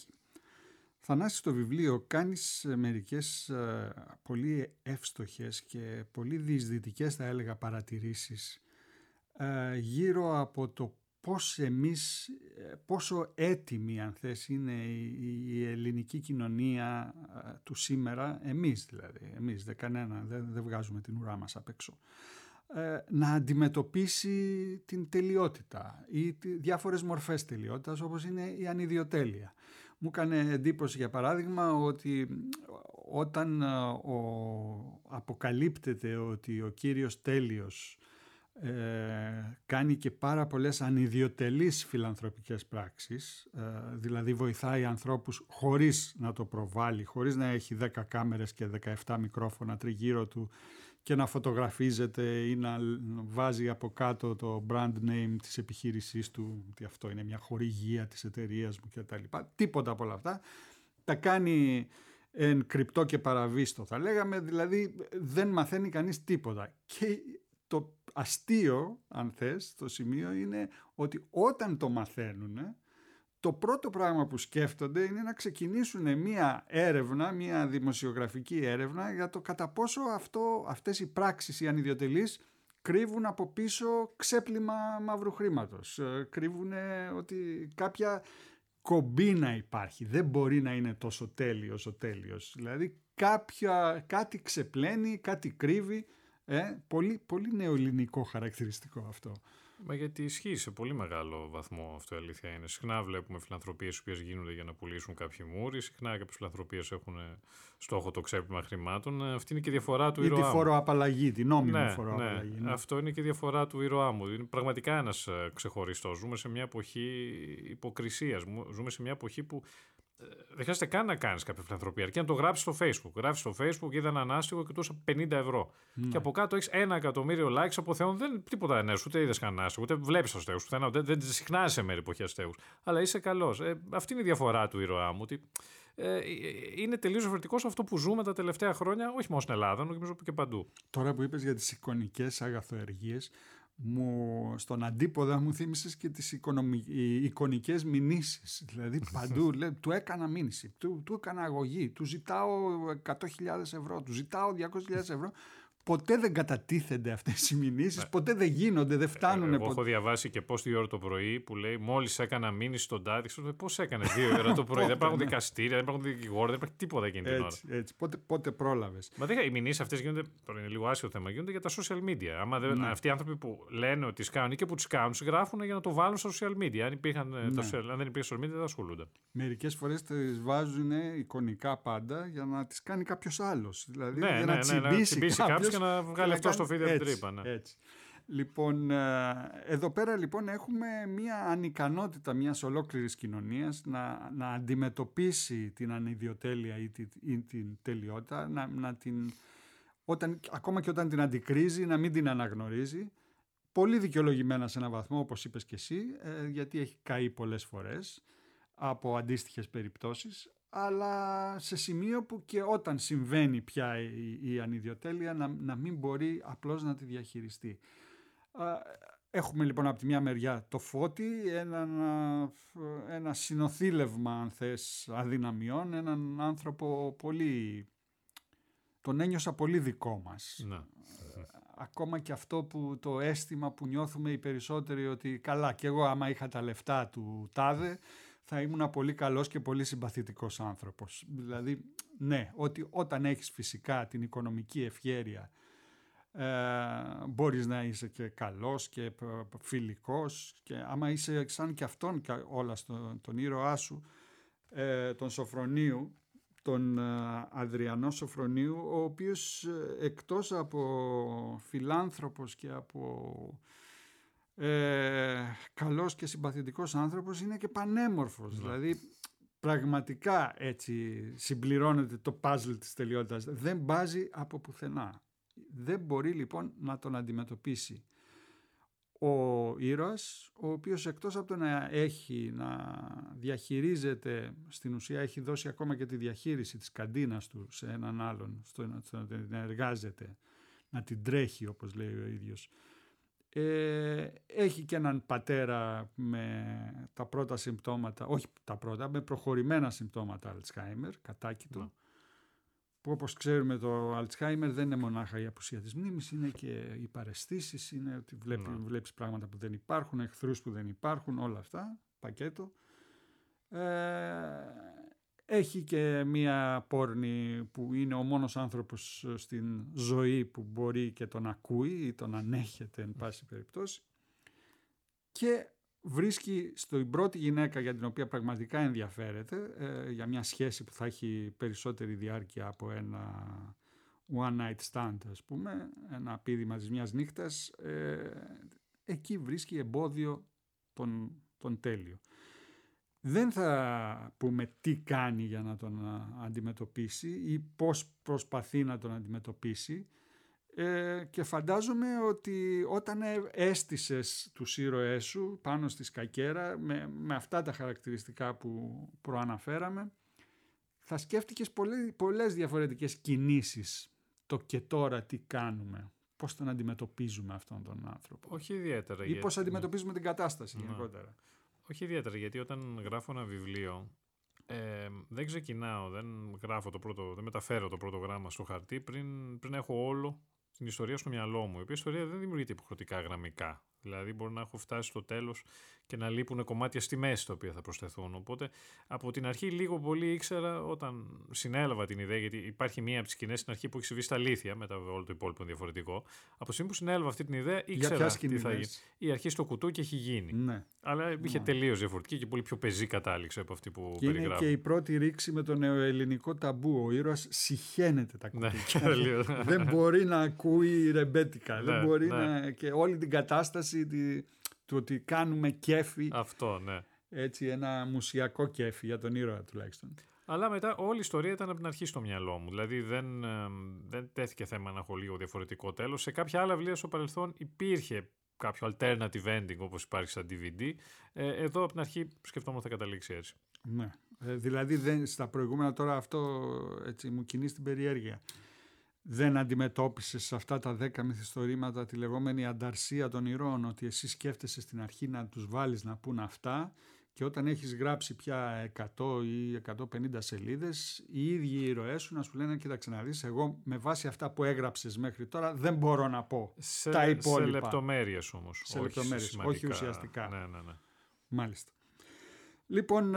Θανάση, στο βιβλίο κάνεις μερικές ε, πολύ εύστοχες και πολύ διεισδυτικές, θα έλεγα, παρατηρήσεις ε, γύρω από το πώς εμείς, πόσο έτοιμη αν θες είναι η, η ελληνική κοινωνία ε, του σήμερα, εμείς δηλαδή, εμείς δεν κανένα, δεν, δεν βγάζουμε την ουρά μας απ' έξω, ε, να αντιμετωπίσει την τελειότητα ή τη, διάφορες μορφές τελειότητας, όπως είναι η ανιδιοτέλεια. Μου έκανε εντύπωση, για παράδειγμα, ότι όταν ο, αποκαλύπτεται ότι ο κύριος Τέλειος ε, κάνει και πάρα πολλές ανιδιοτελείς φιλανθρωπικές πράξεις, ε, δηλαδή βοηθάει ανθρώπους χωρίς να το προβάλλει, χωρίς να έχει δέκα κάμερες και δεκαεπτά μικρόφωνα τριγύρω του και να φωτογραφίζεται ή να βάζει από κάτω το brand name της επιχείρησής του, ότι αυτό είναι μια χορηγία της εταιρείας μου κτλ. Τίποτα από όλα αυτά. Τα κάνει εν κρυπτό και παραβίστο θα λέγαμε, δηλαδή δεν μαθαίνει κανείς τίποτα. Και το αστείο, αν θες, το σημείο είναι ότι όταν το μαθαίνουν, το πρώτο πράγμα που σκέφτονται είναι να ξεκινήσουν μία έρευνα, μία δημοσιογραφική έρευνα για το κατά πόσο αυτό, αυτές οι πράξεις, οι ανιδιοτελείς, κρύβουν από πίσω ξέπλυμα μαύρου χρήματος. Κρύβουν ότι κάποια κομπίνα υπάρχει. Δεν μπορεί να είναι τόσο τέλειος ο τέλειος. Δηλαδή κάποια, κάτι ξεπλένει, κάτι κρύβει. Ε, πολύ, πολύ νεοελληνικό χαρακτηριστικό αυτό. Μα γιατί ισχύει σε πολύ μεγάλο βαθμό αυτό, η αλήθεια είναι. Συχνά βλέπουμε φιλανθρωπίες οι οποίες γίνονται για να πουλήσουν κάποιοι μούροι. Συχνά κάποιες φιλανθρωπίες έχουν στόχο το ξέπλυμα χρημάτων. Αυτή είναι και η διαφορά του ήρωά μου. Ή τη φοροαπαλλαγή, την νόμιμη ναι, φοροαπαλλαγή. Ναι. Ναι. Αυτό είναι και η διαφορά του ήρωά μου. Είναι πραγματικά ένας ξεχωριστός. Ζούμε σε μια εποχή υποκρισίας. Ζούμε σε μια εποχή που δεν χρειάζεται καν να κάνεις κάποια φιλανθρωπία. Αρκεί να το γράψεις στο Facebook. Γράφεις στο Facebook, είδα έναν άστιγο και τόσα πενήντα ευρώ. Mm. Και από κάτω έχεις ένα εκατομμύριο likes από Θεόν. Δεν τίποτα δεν είναι, ούτε είδες κανένα άστιγο, ούτε βλέπεις αστέγους. Δεν, δεν, δεν συχνάζεσαι σε μέρη εποχή αστέγους. Αλλά είσαι καλός. Ε, αυτή είναι η διαφορά του ήρωά μου. Ότι, ε, είναι τελείως διαφορετικό αυτό που ζούμε τα τελευταία χρόνια, όχι μόνο στην Ελλάδα, νομίζω και παντού. Τώρα που είπες για τις εικονικές αγαθοεργίες, μου, στον αντίποδα μου θύμισες και τις οικονομι... εικονικές μηνύσεις. Δηλαδή παντού λέει, του έκανα μήνυση, του, του έκανα αγωγή, του ζητάω εκατό χιλιάδες ευρώ, του ζητάω διακόσιες χιλιάδες ευρώ. Ποτέ δεν κατατίθενται αυτές οι μηνύσεις, ναι. Ποτέ δεν γίνονται, δεν φτάνουν. Ε, εγώ ποτέ. έχω διαβάσει και πώς δύο ώρα το πρωί που λέει μόλις έκανα μήνυση στον τάδε. Πώς έκανε δύο ώρα το πρωί, δεν υπάρχουν δικαστήρια, δεν υπάρχουν δικηγόροι, δεν υπάρχει τίποτα εκείνη την ώρα. Έτσι, πότε, πότε πρόλαβες. Μα δεν, οι μηνύσεις αυτές γίνονται, τώρα είναι λίγο άσχετο θέμα, γίνονται για τα social media. Άμα δεν, ναι. Αυτοί οι άνθρωποι που λένε ότι τις κάνουν ή και που τις κάνουν, τις γράφουν για να το βάλουν στα social media. Αν, υπήρχαν, ναι. τα social, αν δεν υπήρχε social media, δεν ασχολούνται. Μερικές φορές τις βάζουν εικονικά πάντα για να τις κάνει κάποιος άλλος. Δηλαδή ναι, για ναι, να ναι, τσιμπήσει ναι, κάποιος και να βγάλει αυτό στο βίντεο από την τρύπα. Ναι. Έτσι. Λοιπόν, εδώ πέρα λοιπόν έχουμε μια ανικανότητα μιας ολόκληρης κοινωνίας να, να αντιμετωπίσει την ανιδιοτέλεια ή την, ή την τελειότητα, να, να την, όταν, ακόμα και όταν την αντικρίζει, να μην την αναγνωρίζει. Πολύ δικαιολογημένα σε έναν βαθμό, όπως είπες και εσύ, γιατί έχει καεί πολλές φορές από αντίστοιχες περιπτώσεις, αλλά σε σημείο που και όταν συμβαίνει πια η, η ανιδιοτέλεια να, να μην μπορεί απλώς να τη διαχειριστεί. Έχουμε λοιπόν από τη μια μεριά το Φώτη, ένα, ένα συνοθήλευμα αν θες αδυναμιών, έναν άνθρωπο πολύ, τον ένιωσα πολύ δικό μας. Ναι. Ακόμα και αυτό που το αίσθημα που νιώθουμε οι περισσότεροι ότι καλά και εγώ άμα είχα τα λεφτά του τάδε θα ήμουν πολύ καλός και πολύ συμπαθητικός άνθρωπος. Δηλαδή, ναι, ότι όταν έχεις φυσικά την οικονομική ευχέρεια ε, μπορείς να είσαι και καλός και φιλικός και άμα είσαι σαν και αυτόν όλα στον τον ήρωά σου, ε, τον Σοφρονίου, τον Αδριανό Σοφρονίου, ο οποίος εκτός από φιλάνθρωπος και από ε, καλός και συμπαθητικός άνθρωπος είναι και πανέμορφος. Mm. Δηλαδή πραγματικά έτσι συμπληρώνεται το παζλ της τελειότητας. Δεν μπάζει από πουθενά. Δεν μπορεί λοιπόν να τον αντιμετωπίσει ο ήρωας, ο οποίος εκτός από το να έχει να διαχειρίζεται, στην ουσία έχει δώσει ακόμα και τη διαχείριση της καντίνας του σε έναν άλλον, στο να την εργάζεται, να την τρέχει όπως λέει ο ίδιος. Ε, έχει και έναν πατέρα με τα πρώτα συμπτώματα, όχι τα πρώτα, με προχωρημένα συμπτώματα Αλτσχάιμερ, κατάκητο, mm. που όπως ξέρουμε το Αλτσχάιμερ δεν είναι μονάχα η απουσία της μνήμης, είναι και οι παραισθήσεις, είναι ότι βλέπει, mm. βλέπεις πράγματα που δεν υπάρχουν, εχθρούς που δεν υπάρχουν, όλα αυτά, πακέτο. Ε, έχει και μία πόρνη που είναι ο μόνος άνθρωπος στην ζωή που μπορεί και τον ακούει ή τον ανέχεται εν πάση περιπτώσει, και βρίσκει στην πρώτη γυναίκα για την οποία πραγματικά ενδιαφέρεται, ε, για μια σχέση που θα έχει περισσότερη διάρκεια από ένα one night stand, ας πούμε, ένα πείδημα της μιας νύχτας, ε, εκεί βρίσκει εμπόδιο τον, τον τέλειο. Δεν θα πούμε τι κάνει για να τον αντιμετωπίσει ή πώς προσπαθεί να τον αντιμετωπίσει, ε, και φαντάζομαι ότι όταν έστησες τους ήρωές σου πάνω στη σκακέρα με, με αυτά τα χαρακτηριστικά που προαναφέραμε, θα σκέφτηκες πολλές, πολλές διαφορετικές κινήσεις. Το και τώρα τι κάνουμε. Πώς τον αντιμετωπίζουμε αυτόν τον άνθρωπο. Όχι ιδιαίτερα. Ή γιατί... πώς αντιμετωπίζουμε την κατάσταση ναι. γενικότερα. Όχι ιδιαίτερα, γιατί όταν γράφω ένα βιβλίο, ε, δεν ξεκινάω, δεν γράφω το πρώτο, δεν μεταφέρω το πρώτο γράμμα στο χαρτί πριν, πριν έχω όλο την ιστορία στο μυαλό μου. Η οποία ιστορία δεν δημιουργείται υποχρεωτικά γραμμικά. Δηλαδή, μπορεί να έχω φτάσει στο τέλος και να λείπουν κομμάτια στη μέση τα οποία θα προσθεθούν. Οπότε, από την αρχή, λίγο πολύ ήξερα όταν συνέλαβα την ιδέα, γιατί υπάρχει μία από τις σκηνές στην αρχή που έχει συμβεί στα αλήθεια, μετά όλο το υπόλοιπο είναι διαφορετικό. Από τη στιγμή που συνέλαβα αυτή την ιδέα, ήξερα τι θα γίνει. Η αρχή στο κουτού και έχει γίνει. Ναι. Αλλά είχε ναι. τελείως διαφορετική και πολύ πιο πεζή κατάληξη από αυτή που και περιγράφω. Είναι και η πρώτη ρήξη με το νεοελληνικό ταμπού. Ο ήρωας συχαίνεται τα κουτούκια. Ναι, δεν μπορεί να ακούει ρεμπέτικα. Ναι, δεν μπορεί ναι. να... και όλη την κατάσταση τη... του ότι κάνουμε κέφι. Αυτό, ναι. Έτσι, ένα μουσιακό κέφι για τον ήρωα τουλάχιστον. Αλλά μετά όλη η ιστορία ήταν από την αρχή στο μυαλό μου. Δηλαδή δεν, δεν τέθηκε θέμα να έχω λίγο διαφορετικό τέλος. Σε κάποια άλλα βιβλία στο παρελθόν υπήρχε κάποιο alternative ending όπως υπάρχει στα ντι βι ντι. Ε, εδώ από την αρχή σκεφτόμουν θα καταλήξει έτσι. Ναι. Ε, δηλαδή δεν, στα προηγούμενα τώρα αυτό έτσι, μου κινεί στην περιέργεια. Δεν αντιμετώπισες σε αυτά τα δέκα μυθιστορήματα τη λεγόμενη ανταρσία των ηρώων, ότι εσύ σκέφτεσαι στην αρχή να τους βάλεις να πούν αυτά και όταν έχεις γράψει πια εκατό ή εκατόν πενήντα σελίδες, οι ίδιοι οι ηρωές σου να σου λένε κοίταξε να δεις, εγώ με βάση αυτά που έγραψες μέχρι τώρα δεν μπορώ να πω σε, τα υπόλοιπα. Σε λεπτομέρειες όμως, σε όχι, λεπτομέρειες, όχι ουσιαστικά. Ναι, ναι, ναι. Μάλιστα. Λοιπόν,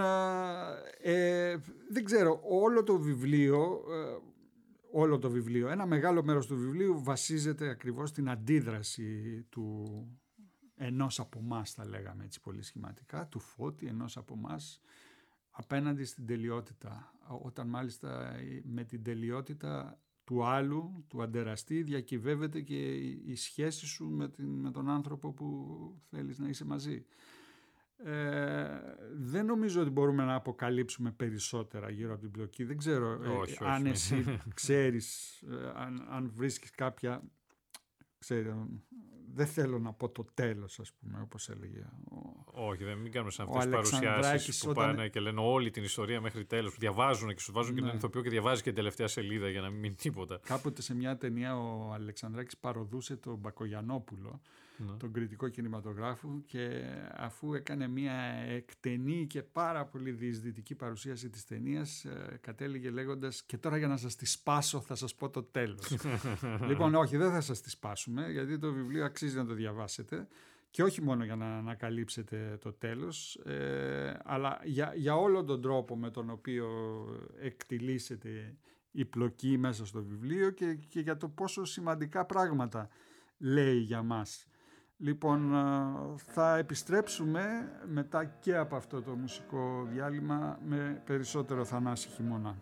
ε, δεν ξέρω, όλο το βιβλίο... Ε, όλο το βιβλίο, ένα μεγάλο μέρος του βιβλίου βασίζεται ακριβώς στην αντίδραση του ενός από εμάς, θα λέγαμε έτσι πολύ σχηματικά, του Φώτη, ενός από εμάς, απέναντι στην τελειότητα. Όταν μάλιστα με την τελειότητα του άλλου, του αντεραστή, διακυβεύεται και η σχέση σου με, την, με τον άνθρωπο που θέλεις να είσαι μαζί. Ε, δεν νομίζω ότι μπορούμε να αποκαλύψουμε περισσότερα γύρω από την πλοκή. Δεν ξέρω όχι, ε, αν όχι. εσύ ξέρεις, ε, αν, αν βρίσκεις κάποια... Ξέρω, δεν θέλω να πω το τέλος, ας πούμε, όπως έλεγε. Ο, όχι, δεν μην κάνουμε σαν αυτές τις παρουσιάσεις που όταν... πάνε και λένε όλη την ιστορία μέχρι τέλος, που διαβάζουν και σου βάζουν ναι. και τον ηθοποιό και διαβάζει και την τελευταία σελίδα για να μην μείνει τίποτα. Κάποτε σε μια ταινία ο Αλεξανδράκης παροδούσε τον Μπακογιαννόπουλο, ναι. τον κριτικό κινηματογράφου, και αφού έκανε μια εκτενή και πάρα πολύ διεισδυτική παρουσίαση της ταινίας, ε, κατέληγε λέγοντας και τώρα για να σας τη σπάσω θα σας πω το τέλος. Λοιπόν, όχι, δεν θα σας τη σπάσουμε, γιατί το βιβλίο αξίζει να το διαβάσετε και όχι μόνο για να ανακαλύψετε το τέλος, ε, αλλά για, για όλο τον τρόπο με τον οποίο εκτιλήσεται η πλοκή μέσα στο βιβλίο και, και για το πόσο σημαντικά πράγματα λέει για μας. Λοιπόν, θα επιστρέψουμε μετά και από αυτό το μουσικό διάλειμμα με περισσότερο Θανάση Χειμώνα.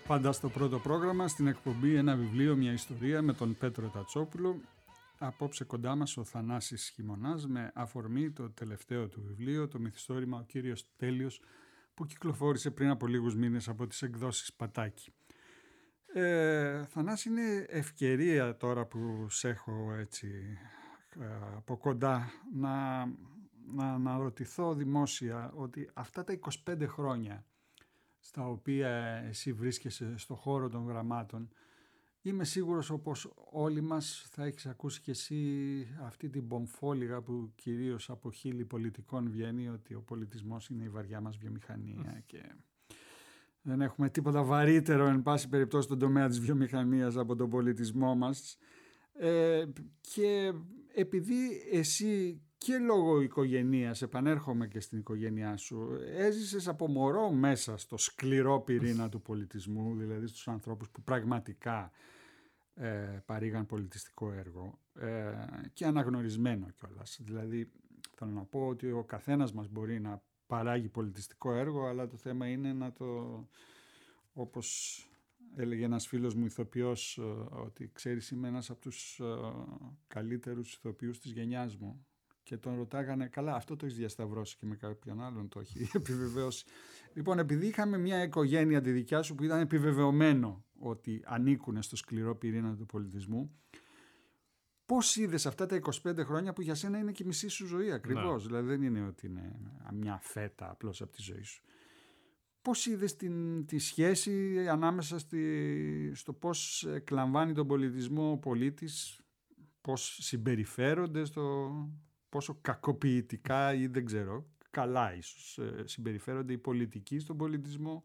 Πάντα στο πρώτο πρόγραμμα, στην εκπομπή «Ένα βιβλίο, μια ιστορία» με τον Πέτρο Τατσόπουλο. Απόψε κοντά μας ο Θανάσης Χειμωνάς με αφορμή το τελευταίο του βιβλίο, το μυθιστόρημα «Ο κύριος Τέλειος», που κυκλοφόρησε πριν από λίγους μήνες από τις εκδόσεις Πατάκη. Ε, Θανάση, είναι ευκαιρία τώρα που σε έχω έτσι από κοντά να, να αναρωτηθώ δημόσια ότι αυτά τα είκοσι πέντε χρόνια στα οποία εσύ βρίσκεσαι στο χώρο των γραμμάτων, είμαι σίγουρος όπως όλοι μας θα έχεις ακούσει και εσύ αυτή την πομφόλιγα που κυρίως από χείλη πολιτικών βγαίνει, ότι ο πολιτισμός είναι η βαριά μας βιομηχανία και δεν έχουμε τίποτα βαρύτερο εν πάση περιπτώσει στον τομέα της βιομηχανίας από τον πολιτισμό μας. Ε, και επειδή εσύ και λόγω οικογενείας, επανέρχομαι και στην οικογένειά σου, έζησες από μωρό μέσα στο σκληρό πυρήνα του πολιτισμού, δηλαδή στους ανθρώπους που πραγματικά ε, παρήγαν πολιτιστικό έργο ε, και αναγνωρισμένο κιόλας. Δηλαδή θέλω να πω ότι ο καθένας μας μπορεί να παράγει πολιτιστικό έργο, αλλά το θέμα είναι να το, όπως έλεγε ένας φίλος μου ηθοποιός, ότι ξέρεις, είμαι ένας από τους καλύτερους ηθοποιούς της γενιάς μου. Και τον ρωτάγανε, καλά, αυτό το έχεις διασταυρώσει και με κάποιον άλλον το έχει επιβεβαιώσει. Λοιπόν, επειδή είχαμε μια οικογένεια τη δικιά σου που ήταν επιβεβαιωμένο ότι ανήκουν στο σκληρό πυρήνα του πολιτισμού, πώς είδες αυτά τα είκοσι πέντε χρόνια που για σένα είναι και η μισή σου ζωή ακριβώς, ναι. Δηλαδή δεν είναι ότι είναι μια φέτα απλώς από τη ζωή σου. Πώς είδες την, τη σχέση ανάμεσα στη, στο πώς εκλαμβάνει τον πολιτισμό ο πολίτης, πώς συμπεριφέρονται, στο, πόσο κακοποιητικά ή δεν ξέρω, καλά ίσως συμπεριφέρονται οι πολιτικοί στον πολιτισμό.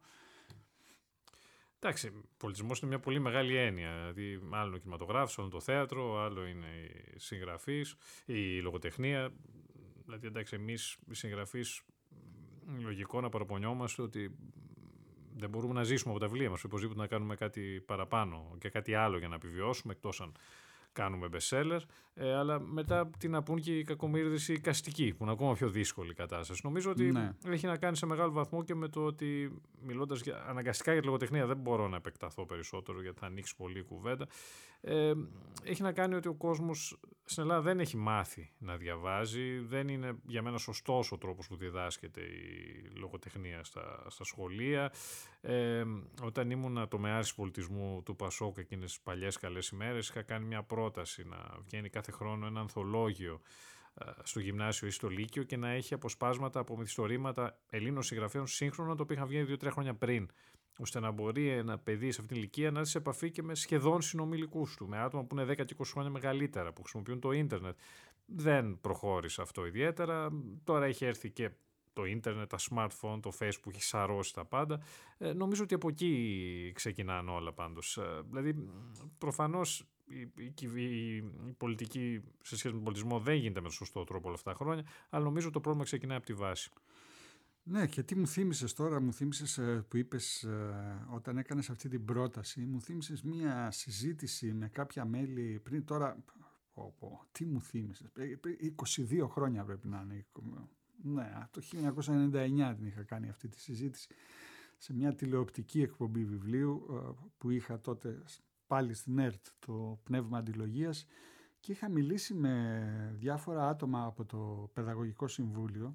Εντάξει, πολιτισμός είναι μια πολύ μεγάλη έννοια. Δηλαδή, άλλο είναι ο κινηματογράφος, άλλο είναι το θέατρο, άλλο είναι η συγγραφής, η λογοτεχνία. Δηλαδή, εντάξει, εμείς οι συγγραφείς, λογικό να παραπονιόμαστε ότι δεν μπορούμε να ζήσουμε από τα βιβλία μας. Οπωσδήποτε να κάνουμε κάτι παραπάνω και κάτι άλλο για να επιβιώσουμε, εκτός αν κάνουμε bestseller, ε, αλλά μετά τι να πούν και οι κακομοίρδες οι καστικοί, που είναι ακόμα πιο δύσκολη κατάσταση. Νομίζω ότι ναι. Έχει να κάνει σε μεγάλο βαθμό και με το ότι, μιλώντας για, αναγκαστικά για τη λογοτεχνία, δεν μπορώ να επεκταθώ περισσότερο γιατί θα ανοίξει πολύ η κουβέντα. Ε, έχει να κάνει ότι ο κόσμος στην Ελλάδα δεν έχει μάθει να διαβάζει, δεν είναι για μένα σωστός ο τρόπος που διδάσκεται η λογοτεχνία στα, στα σχολεία. Ε, όταν ήμουν τομεάρχης πολιτισμού του Πασόκ εκείνες τις παλιές καλές ημέρες, είχα κάνει μια πρόταση να βγαίνει κάθε χρόνο ένα ανθολόγιο στο γυμνάσιο ή στο λύκειο και να έχει αποσπάσματα από μυθιστορήματα Ελλήνων συγγραφέων σύγχρονα, το οποίο είχαν βγει δύο τρία χρόνια πριν, ώστε να μπορεί ένα παιδί σε αυτήν την ηλικία να έρθει σε επαφή και με σχεδόν συνομιλικούς του, με άτομα που είναι δέκα και είκοσι χρόνια μεγαλύτερα, που χρησιμοποιούν το ίντερνετ. Δεν προχώρησε αυτό ιδιαίτερα. Τώρα έχει έρθει και το ίντερνετ, τα smartphone, το Facebook έχει σαρώσει τα πάντα. Ε, νομίζω ότι από εκεί ξεκινάνε όλα πάντως. Ε, δηλαδή, προφανώς η, η, η, η πολιτική σε σχέση με τον πολιτισμό δεν γίνεται με τον σωστό τρόπο όλα αυτά τα χρόνια, αλλά νομίζω το πρόβλημα ξεκινάει από τη βάση. Ναι, και τι μου θύμισες τώρα, μου θύμισες που είπες όταν έκανες αυτή την πρόταση, μου θύμισες μία συζήτηση με κάποια μέλη πριν τώρα, πω, πω, τι μου θύμισες, είκοσι δύο χρόνια πρέπει να είναι. Ναι, το χίλια εννιακόσια ενενήντα εννιά την είχα κάνει αυτή τη συζήτηση σε μια τηλεοπτική εκπομπή βιβλίου που είχα τότε πάλι στην ΕΡΤ, το Πνεύμα Αντιλογίας, και είχα μιλήσει με διάφορα άτομα από το Παιδαγωγικό Συμβούλιο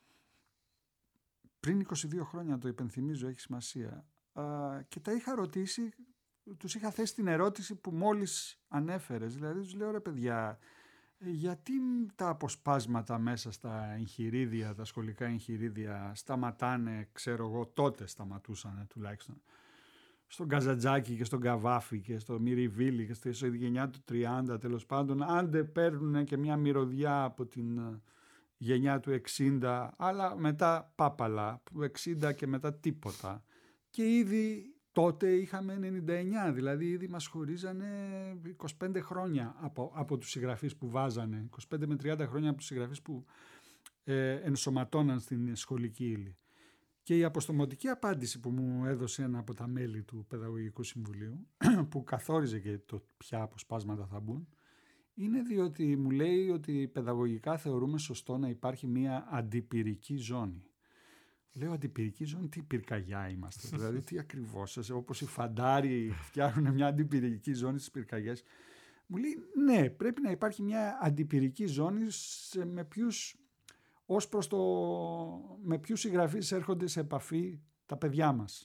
πριν είκοσι δύο χρόνια, το υπενθυμίζω, έχει σημασία, και τα είχα ρωτήσει, τους είχα θέσει την ερώτηση που μόλις ανέφερες, δηλαδή τους λέω, ρε παιδιά, γιατί τα αποσπάσματα μέσα στα εγχειρίδια, τα σχολικά εγχειρίδια σταματάνε, ξέρω εγώ, τότε σταματούσαν τουλάχιστον, στον Καζαντζάκη και στον Καβάφη και στο Μυριβίλη και στη γενιά του τριάντα, τέλος πάντων, άντε παίρνουν και μια μυρωδιά από την γενιά του εξήντα, αλλά μετά πάπαλα, του εξήντα και μετά τίποτα. Και ήδη τότε είχαμε ενενήντα εννιά, δηλαδή ήδη μας χωρίζανε είκοσι πέντε χρόνια από, από τους συγγραφείς που βάζανε, είκοσι πέντε με τριάντα χρόνια από τους συγγραφείς που ε, ενσωματώναν στην σχολική ύλη. Και η αποστομωτική απάντηση που μου έδωσε ένα από τα μέλη του Παιδαγωγικού Συμβουλίου, που καθόριζε και το ποια αποσπάσματα θα μπουν, είναι διότι μου λέει ότι παιδαγωγικά θεωρούμε σωστό να υπάρχει μια αντιπυρική ζώνη. Λέω αντιπυρική ζώνη, τι πυρκαγιά είμαστε. Δηλαδή τι ακριβώς, όπως οι φαντάροι φτιάχνουν μια αντιπυρική ζώνη στις πυρκαγιές. Μου λέει ναι, πρέπει να υπάρχει μια αντιπυρική ζώνη σε, με ποιους, ως προς το, με ποιους συγγραφείς έρχονται σε επαφή τα παιδιά μας.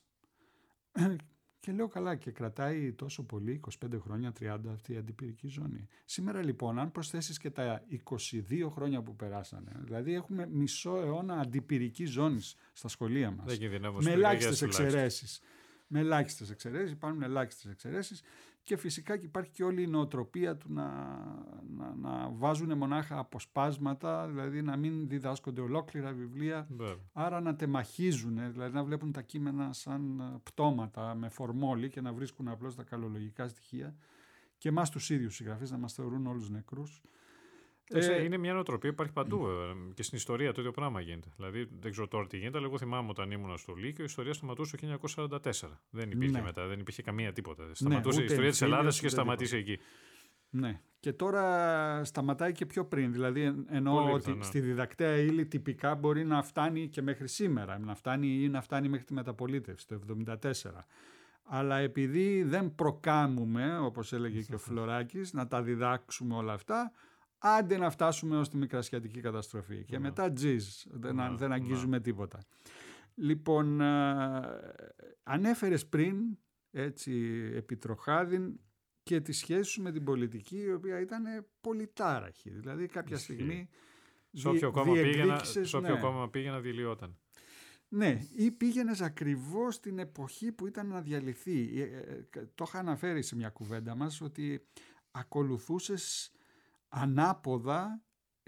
Και λέω καλά, και κρατάει τόσο πολύ, είκοσι πέντε χρόνια, τριάντα, αυτή η αντιπυρική ζώνη. Σήμερα λοιπόν, αν προσθέσεις και τα είκοσι δύο χρόνια που περάσανε, δηλαδή έχουμε μισό αιώνα αντιπυρική ζώνη στα σχολεία μας. Με ελάχιστες εξαιρέσεις. Με ελάχιστες εξαιρέσεις, υπάρχουν ελάχιστες εξαιρέσεις και φυσικά και υπάρχει και όλη η νοοτροπία του να, να, να βάζουν μονάχα αποσπάσματα, δηλαδή να μην διδάσκονται ολόκληρα βιβλία, yeah. άρα να τεμαχίζουν, δηλαδή να βλέπουν τα κείμενα σαν πτώματα με φορμόλι και να βρίσκουν απλώς τα καλολογικά στοιχεία και εμάς τους ίδιους συγγραφείς να μας θεωρούν όλους νεκρούς. Ε, είναι μια νοοτροπία, υπάρχει παντού mm. και στην ιστορία το ίδιο πράγμα γίνεται. Δηλαδή, δεν ξέρω τώρα τι γίνεται, αλλά εγώ θυμάμαι όταν ήμουν στο Λύκειο, η ιστορία σταματούσε το χίλια εννιακόσια σαράντα τέσσερα. Δεν υπήρχε ναι. μετά, δεν υπήρχε καμία τίποτα. Σταματούσε ναι, η ιστορία της Ελλάδας και σταματήσει εκεί. Ναι. Και τώρα σταματάει και πιο πριν. Δηλαδή, εννοώ ότι ναι. στη διδακτέα ύλη τυπικά μπορεί να φτάνει και μέχρι σήμερα, να φτάνει ή να φτάνει μέχρι τη μεταπολίτευση το εβδομήντα τέσσερα. Αλλά επειδή δεν προκάμουμε, όπως έλεγε και ο Φλωράκης, να τα διδάξουμε όλα αυτά. Άντε να φτάσουμε ως τη μικρασιατική καταστροφή. Και yeah. μετά τζιζ, δεν, yeah. δεν αγγίζουμε yeah. τίποτα. Λοιπόν, α, ανέφερες πριν, έτσι, επιτροχάδιν, και τη σχέση σου με την πολιτική, η οποία ήταν πολυτάραχη. Δηλαδή κάποια στιγμή σε όποιο κόμμα πήγαινα, ναι. κόμμα πήγαινα δηλειόταν. Ναι, ή πήγαινες ακριβώς στην εποχή που ήταν να διαλυθεί. Ε, ε, το είχα αναφέρει σε μια κουβέντα μας, ότι ακολουθούσες ανάποδα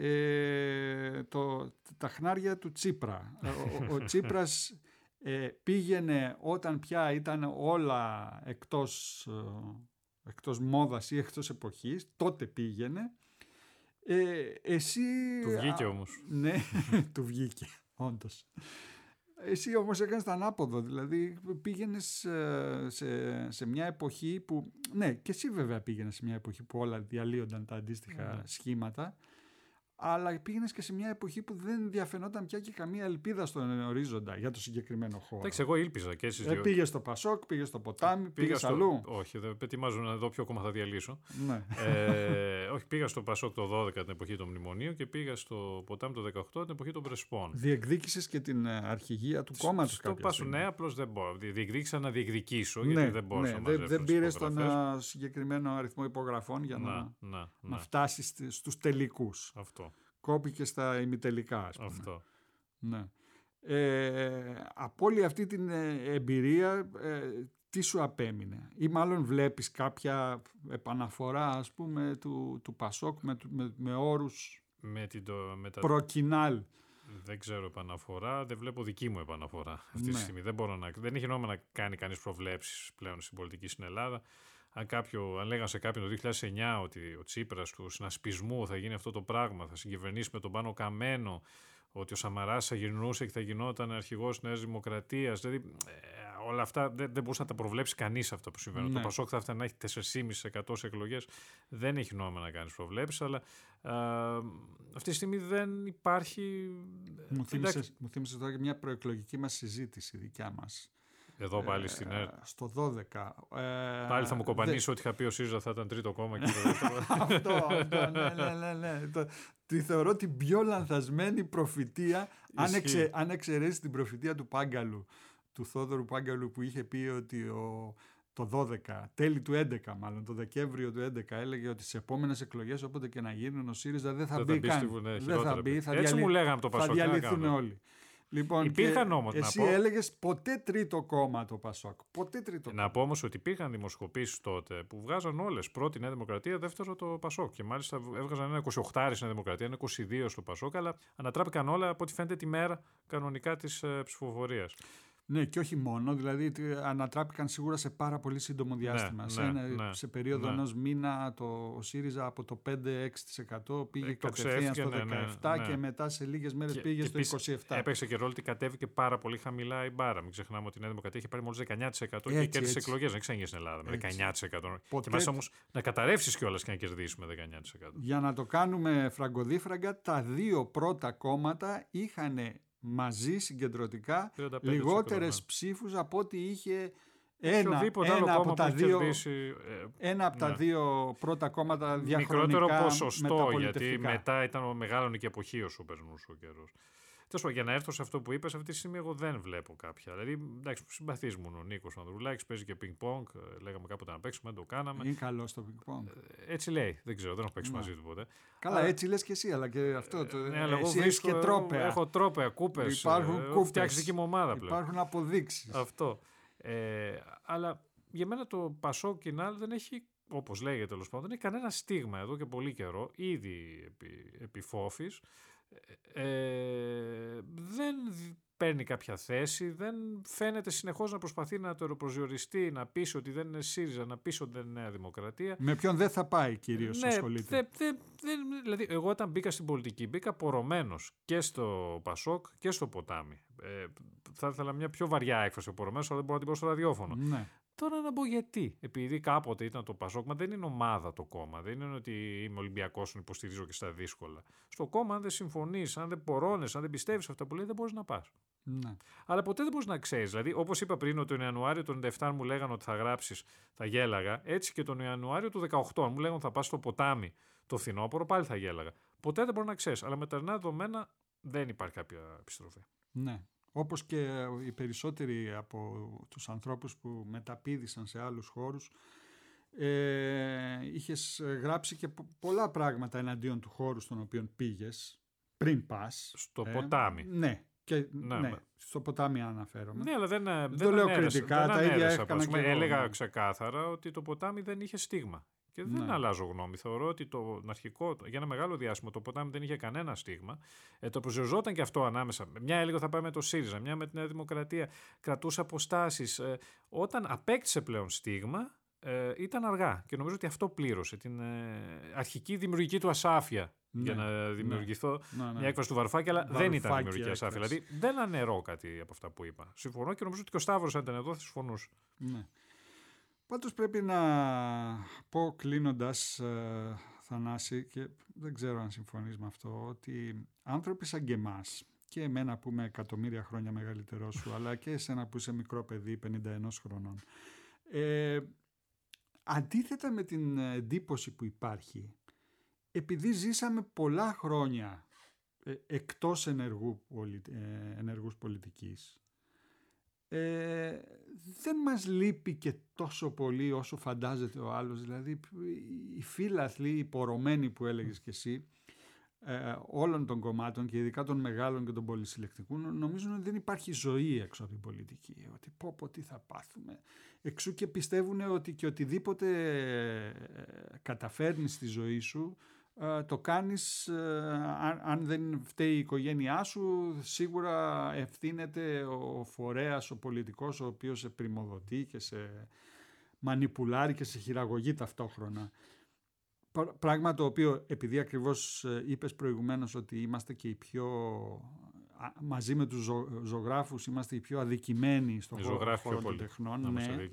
ε, το, τα χνάρια του Τσίπρα. Ο, ο Τσίπρας ε, πήγαινε όταν πια ήταν όλα εκτός, ε, εκτός μόδας ή εκτός εποχής, τότε πήγαινε. Ε, εσύ... Του βγήκε όμως. Α, ναι, του βγήκε, όντως. Εσύ όμως έκανες το ανάποδο, δηλαδή πήγαινες σε, σε μια εποχή που, ναι, και εσύ βέβαια πήγαινες σε μια εποχή που όλα διαλύονταν τα αντίστοιχα mm. σχήματα, αλλά πήγαινες και σε μια εποχή που δεν διαφαινόταν πια και καμία ελπίδα στον ορίζοντα για το συγκεκριμένο χώρο. Εντάξει, εγώ ήλπιζα και εσείς ε, δύο. Πήγες στο Πασόκ, πήγες στο Ποτάμι, πήγες στο... αλλού. Όχι, δεν ετοιμάζω να δω ποιο κόμμα θα διαλύσω. Ναι. ε, όχι, πήγα στο Πασόκ το δώδεκα την εποχή των μνημονίων και πήγα στο Ποτάμι το δεκαοκτώ την εποχή των Πρεσπών. Διεκδίκησες και την αρχηγία του κόμματος. Στο Πασόκ, ναι, απλώς δεν μπορώ. Διεκδίκησα να διεκδικήσω, ναι, γιατί δεν μπορούσα ναι, να μαζέψω. Δεν πήρες τον συγκεκριμένο αριθμό υπογραφών για να, να, να, να φτάσεις στους τελικούς. Αυτό. Κόπηκε στα ημιτελικά, ας πούμε. Αυτό. Ναι. Ε, από όλη αυτή την εμπειρία, ε, τι σου απέμεινε? Ή μάλλον βλέπεις κάποια επαναφορά, ας πούμε, του, του Πασόκ με, με, με όρους με την, το, με τα... προκινάλ. Δεν ξέρω επαναφορά, δεν βλέπω δική μου επαναφορά αυτή ναι. τη στιγμή. Δεν, μπορώ να, δεν έχει νόημα να κάνει κανείς προβλέψεις πλέον στην πολιτική στην Ελλάδα. Αν, κάποιο, αν λέγανε σε κάποιον το δύο χιλιάδες εννιά ότι ο Τσίπρας του συνασπισμού θα γίνει αυτό το πράγμα, θα συγκυβερνήσει με τον Πάνο Καμένο, ότι ο Σαμαράς θα γυρνούσε και θα γινόταν αρχηγός της Νέας Δημοκρατίας. Δηλαδή, ε, όλα αυτά δεν, δεν μπορούσε να τα προβλέψει κανείς αυτά που συμβαίνουν. Ναι. Το Πασόκ θα έφτανε να έχει τέσσερα κόμμα πέντε τοις εκατό σε εκλογές. Δεν έχει νόημα να κάνεις προβλέψεις, αλλά α, αυτή τη στιγμή δεν υπάρχει. Μου θύμισες, μου θύμισες τώρα και μια προεκλογική μας συζήτηση δικιά μας. Εδώ πάλι στην ΕΡΤ. Στο δώδεκα. Ε, πάλι θα μου κομπανίσω δε... ότι είχα πει ο ΣΥΡΙΖΑ θα ήταν τρίτο κόμμα. Και αυτό, αυτό, ναι, ναι, ναι. ναι. Το, τη θεωρώ την πιο λανθασμένη προφητεία, αν, εξε, αν εξαιρέσει την προφητεία του Πάγκαλου, του Θόδωρου Πάγκαλου, που είχε πει ότι ο, το δώδεκα, τέλη του έντεκα μάλλον, το Δεκέμβριο του έντεκα, έλεγε ότι στις επόμενες εκλογές, όποτε και να γίνουν, ο ΣΥΡΙΖΑ δεν θα δεν μπει καν. Στη, ναι, δεν θα μπει, θα, διαλυ... μου λέγανε το Πασόκ, θα διαλυθούν όλοι. Λοιπόν, υπήρχαν όμως, εσύ να πω, έλεγες ποτέ τρίτο κόμμα το Πασόκ. Ποτέ τρίτο να πω όμως ότι υπήρχαν δημοσκοπήσεις τότε που βγάζαν όλες. Πρώτη Νέα Δημοκρατία, δεύτερο το Πασόκ. Και μάλιστα έβγαζαν ένα είκοσι οκτώ στη Νέα Δημοκρατία, ένα είκοσι δύο στο Πασόκ. Αλλά ανατράπηκαν όλα από ό,τι φαίνεται τη μέρα κανονικά της ε, ψηφοφορίας. Ναι, και όχι μόνο, δηλαδή ανατράπηκαν σίγουρα σε πάρα πολύ σύντομο διάστημα. Ναι, σε, ναι, ένα, ναι, σε περίοδο ναι. ενός μήνα το, ο ΣΥΡΙΖΑ από το πέντε με έξι τοις εκατό πήγε ε, κατευθείαν στο ναι, δεκαεπτά ναι, ναι. και μετά σε λίγες μέρες και, πήγε και στο είκοσι επτά. Έπαιξε και ρόλο ότι κατέβηκε πάρα πολύ χαμηλά η μπάρα. Μην ξεχνάμε ότι η Νέα Δημοκρατία είχε πάρει μόλις δεκαεννιά τοις εκατό έτσι, και κέρδισε εκλογές. Δεν ξένγε στην Ελλάδα με δεκαεννιά τοις εκατό. Ποτέ... Και μάλιστα όμως να καταρρεύσεις κιόλας και να κερδίσουμε δεκαεννιά τοις εκατό. Για να το κάνουμε φραγκοδίφραγκα, τα δύο πρώτα κόμματα είχαν μαζί συγκεντρωτικά τριάντα πέντε τοις εκατό, λιγότερες ναι. ψήφους από ό,τι είχε ένα, Οποιοδήποτε άλλο ένα, από κόμμα τα, που δύο, κερδίσει, ε, ένα από τα ναι. δύο πρώτα κόμματα διαχρονικά μικρότερο ποσοστό, γιατί μεταπολιτευτικά. μετά ήταν ο μεγάλο και εποχή όσο περνούσε ο καιρός. Τέλος πάντων, για να έρθω σε αυτό που είπες, αυτή τη στιγμή εγώ δεν βλέπω κάποια. Δηλαδή, εντάξει, συμπαθείς μου ο Νίκος Ανδρουλάκης, παίζει και πινκ-πονγκ. Λέγαμε κάποτε να παίξουμε, δεν το κάναμε. Είναι καλό στο πινκ-πονγκ. Έτσι λέει, δεν ξέρω, δεν έχω παίξει Ναι. μαζί του ποτέ. Καλά, Αλλά- έτσι λες και εσύ, αλλά και αυτό. Το, Ναι, αλλά εγώ εσύ έχεις βρίσκω, και τρόπαια. έχω τρόπαια, κούπες. Υπάρχουν Έχω κούπες. φτιάξει δική μου ομάδα πλέον. Υπάρχουν αποδείξεις. Αυτό. Ε, αλλά για μένα το Πασόκ Κινάλ δεν έχει, όπως λέγεται τέλος πάντων, δεν έχει κανένα στίγμα εδώ και πολύ καιρό, ήδη επί, επί φόφης. Ε, δεν παίρνει κάποια θέση, δεν φαίνεται συνεχώς να προσπαθεί να το αεροπροσδιοριστεί, να πείσει ότι δεν είναι ΣΥΡΙΖΑ, να πείσει ότι δεν είναι Νέα Δημοκρατία. Με ποιον δεν θα πάει κυρίως Ναι, ασχολείται. δε, δε, δε, δηλαδή, εγώ όταν μπήκα στην πολιτική, μπήκα πορωμένος και στο Πασόκ και στο ποτάμι. Ε, θα ήθελα μια πιο βαριά έκφραση πορωμένος, αλλά δεν μπορώ να την πω στο ραδιόφωνο. Ναι. Τώρα να πω γιατί. Επειδή κάποτε ήταν το Πασόκ, μα δεν είναι ομάδα το κόμμα. Δεν είναι ότι είμαι Ολυμπιακός, τον υποστηρίζω και στα δύσκολα. Στο κόμμα, αν δεν συμφωνείς, αν δεν πορώνεις, αν δεν πιστεύεις σε αυτά που λέει, δεν μπορείς να πας. Ναι. Αλλά ποτέ δεν μπορείς να ξέρεις. Δηλαδή, όπως είπα πριν, ότι τον Ιανουάριο του ενενήντα επτά μου λέγανε ότι θα γράψεις, θα γέλαγα. Έτσι και τον Ιανουάριο του δεκαοκτώ, αν μου λέγανε ότι θα πας στο ποτάμι το φθινόπωρο, πάλι θα γέλαγα. Ποτέ δεν μπορεί να ξέρεις. Αλλά με τα ερνά δεδομένα δεν υπάρχει κάποια επιστροφή. Ναι. Όπως και οι περισσότεροι από τους ανθρώπους που μεταπήδησαν σε άλλους χώρους, ε, είχες γράψει και πο- πολλά πράγματα εναντίον του χώρου στον οποίο πήγες πριν πας. Στο Ε, ποτάμι. Ναι. Και, Ναι, ναι, μα- στο ποτάμι αναφέρομαι. Ναι, αλλά δεν, δεν το λέω ανέρεσα, κριτικά, δεν τα ίδια ανέρεσα, έκανα ας πούμε. και εγώ, Έλεγα ναι. ξεκάθαρα ότι το ποτάμι δεν είχε στίγμα. Και δεν Ναι. αλλάζω γνώμη. Θεωρώ ότι το αρχικό, για ένα μεγάλο διάστημα το ποτάμι δεν είχε κανένα στίγμα. Ε, το προσδιοριζόταν και αυτό ανάμεσα. Μια έλεγε θα πάει με το ΣΥΡΙΖΑ, μια με τη Νέα Δημοκρατία. Κρατούσε αποστάσεις. Ε, όταν απέκτησε πλέον στίγμα, ε, ήταν αργά. Και νομίζω ότι αυτό πλήρωσε την ε, αρχική δημιουργική του ασάφεια. Ναι, Για να δημιουργηθώ ναι, ναι. μια έκφραση του Βαρουφάκη, αλλά δεν ήταν Βαρουφάκη δημιουργική ασάφεια. έκφραση. Δηλαδή δεν αναιρώ κάτι από αυτά που είπα. Συμφωνώ και νομίζω ότι και ο Σταύρος, αν ήταν εδώ, θα συμφωνούσε. Ναι. Πάντως πρέπει να πω κλείνοντας, ε, Θανάση, και δεν ξέρω αν συμφωνείς με αυτό, ότι άνθρωποι σαν και εμάς, και εμένα που είμαι εκατομμύρια χρόνια μεγαλύτερό σου, αλλά και εσένα που είσαι μικρό παιδί, πενήντα ένα χρονών, ε, αντίθετα με την εντύπωση που υπάρχει, επειδή ζήσαμε πολλά χρόνια ε, εκτός ενεργού, πολι, ε, ενεργούς πολιτικής, ε, δεν μας λείπει και τόσο πολύ όσο φαντάζεται ο άλλος. Δηλαδή οι φίλαθλοι, οι πορωμένοι που έλεγες και εσύ, ε, όλων των κομμάτων και ειδικά των μεγάλων και των πολυσυλλεκτικών, νομίζουν ότι δεν υπάρχει ζωή έξω από την πολιτική, ότι πω πω τι θα πάθουμε. Εξού και πιστεύουν ότι και οτιδήποτε καταφέρνεις στη ζωή σου, το κάνεις, αν, αν δεν φταίει η οικογένειά σου, σίγουρα ευθύνεται ο φορέας, ο πολιτικός, ο οποίος σε πριμοδοτεί και σε μανιπουλάρει και σε χειραγωγεί ταυτόχρονα. Πράγμα το οποίο, επειδή ακριβώς είπες προηγουμένως ότι είμαστε και οι πιο, μαζί με τους ζω, ζωγράφους, είμαστε οι πιο αδικημένοι στον χώρο, χώρο των τεχνών. Ναι.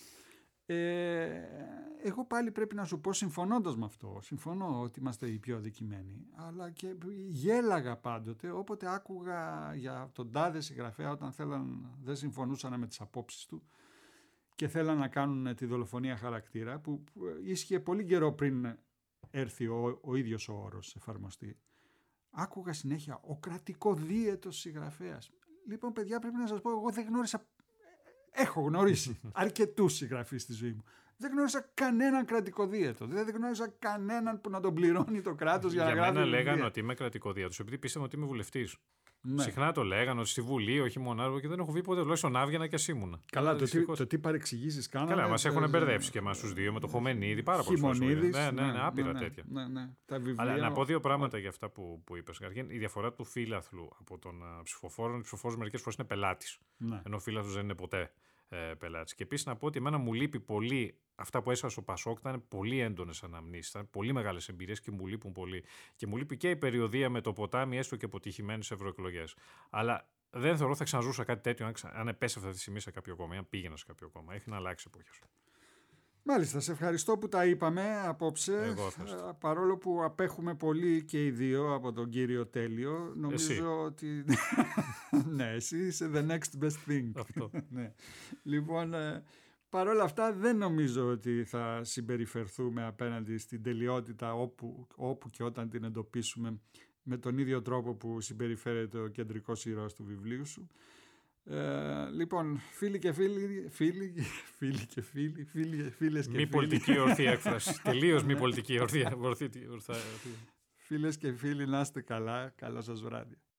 Ε, εγώ πάλι πρέπει να σου πω, συμφωνώντας με αυτό, συμφωνώ ότι είμαστε οι πιο αδικημένοι, αλλά και γέλαγα πάντοτε όποτε άκουγα για τον τάδε συγγραφέα όταν θέλαν, δεν συμφωνούσαν με τις απόψεις του και θέλαν να κάνουν τη δολοφονία χαρακτήρα, που ίσχυε πολύ καιρό πριν έρθει ο, ο ίδιος ο όρος εφαρμοστεί. Άκουγα συνέχεια ο κρατικοδίαιτος συγγραφέας. Λοιπόν, παιδιά, πρέπει να σας πω, εγώ δεν γνώρισα. Έχω γνωρίσει αρκετούς συγγραφείς στη ζωή μου. Δεν γνώρισα κανέναν κρατικοδίαιτο. Δεν γνώρισα κανέναν που να τον πληρώνει το κράτος για, για να γράφει. Για μένα λέγανε ότι είμαι κρατικοδίαιτος, επειδή πίστευα ότι είμαι βουλευτής. Ναι. Συχνά το λέγανε ότι στη Βουλή, όχι μονάρχο, και δεν έχω βγει ποτέ. Τουλάχιστον άβγαινα και ήμουνα. Καλά, το τι, το τι παρεξηγήσεις κάνανε. Καλά, μας έχουν μπερδέψει και εμάς τους δύο με το Χομενίδη, πάρα πολλές φορές. Ναι, ναι, ναι, άπειρα ναι, τέτοια. Ναι, ναι. Τα βιβλία... Αλλά να πω δύο πράγματα για αυτά που, που είπες. Καταρχήν, η διαφορά του φύλαθλου από τον uh, ψηφοφόρο. Ο ψηφοφόρος μερικές φορές είναι πελάτης. Ναι. Ενώ ο φύλαθλος δεν είναι ποτέ ε, πελάτης. Και επίσης να πω ότι εμένα μου λείπει πολύ. Αυτά που έζησα στο Πασόκ ήταν πολύ έντονες αναμνήσεις, ήταν πολύ μεγάλες εμπειρίες και μου λείπουν πολύ. Και μου λείπει και η περιοδία με το ποτάμι, έστω και αποτυχημένες ευρωεκλογές. Αλλά δεν θεωρώ θα ξαναζούσα κάτι τέτοιο αν, ξα... αν επέσαι αυτή τη στιγμή σε κάποιο κόμμα, αν πήγαινα σε κάποιο κόμμα. Έχει να αλλάξει εποχές. Μάλιστα, σε ευχαριστώ που τα είπαμε απόψε. Εγώ ευχαριστώ. Παρόλο που απέχουμε πολύ και οι δύο από τον κύριο Τέλειο, νομίζω Εσύ. ότι... ναι, εσύ είσαι the next best thing. Αυτό. ναι. Λοιπόν, ε, παρόλα αυτά δεν νομίζω ότι θα συμπεριφερθούμε απέναντι στην τελειότητα όπου, όπου και όταν την εντοπίσουμε με τον ίδιο τρόπο που συμπεριφέρεται ο κεντρικός ήρωας του βιβλίου σου. Ε, λοιπόν, φίλοι και φίλοι, φίλοι, φίλοι και φίλοι, φίλοι, φίλες και Μη φίλοι. πολιτική ορθή έκφραση. Τελείως μη πολιτική ορθή. ορθή, ορθή, ορθή. Φίλες και φίλοι, να είστε καλά. Καλό σας βράδυ.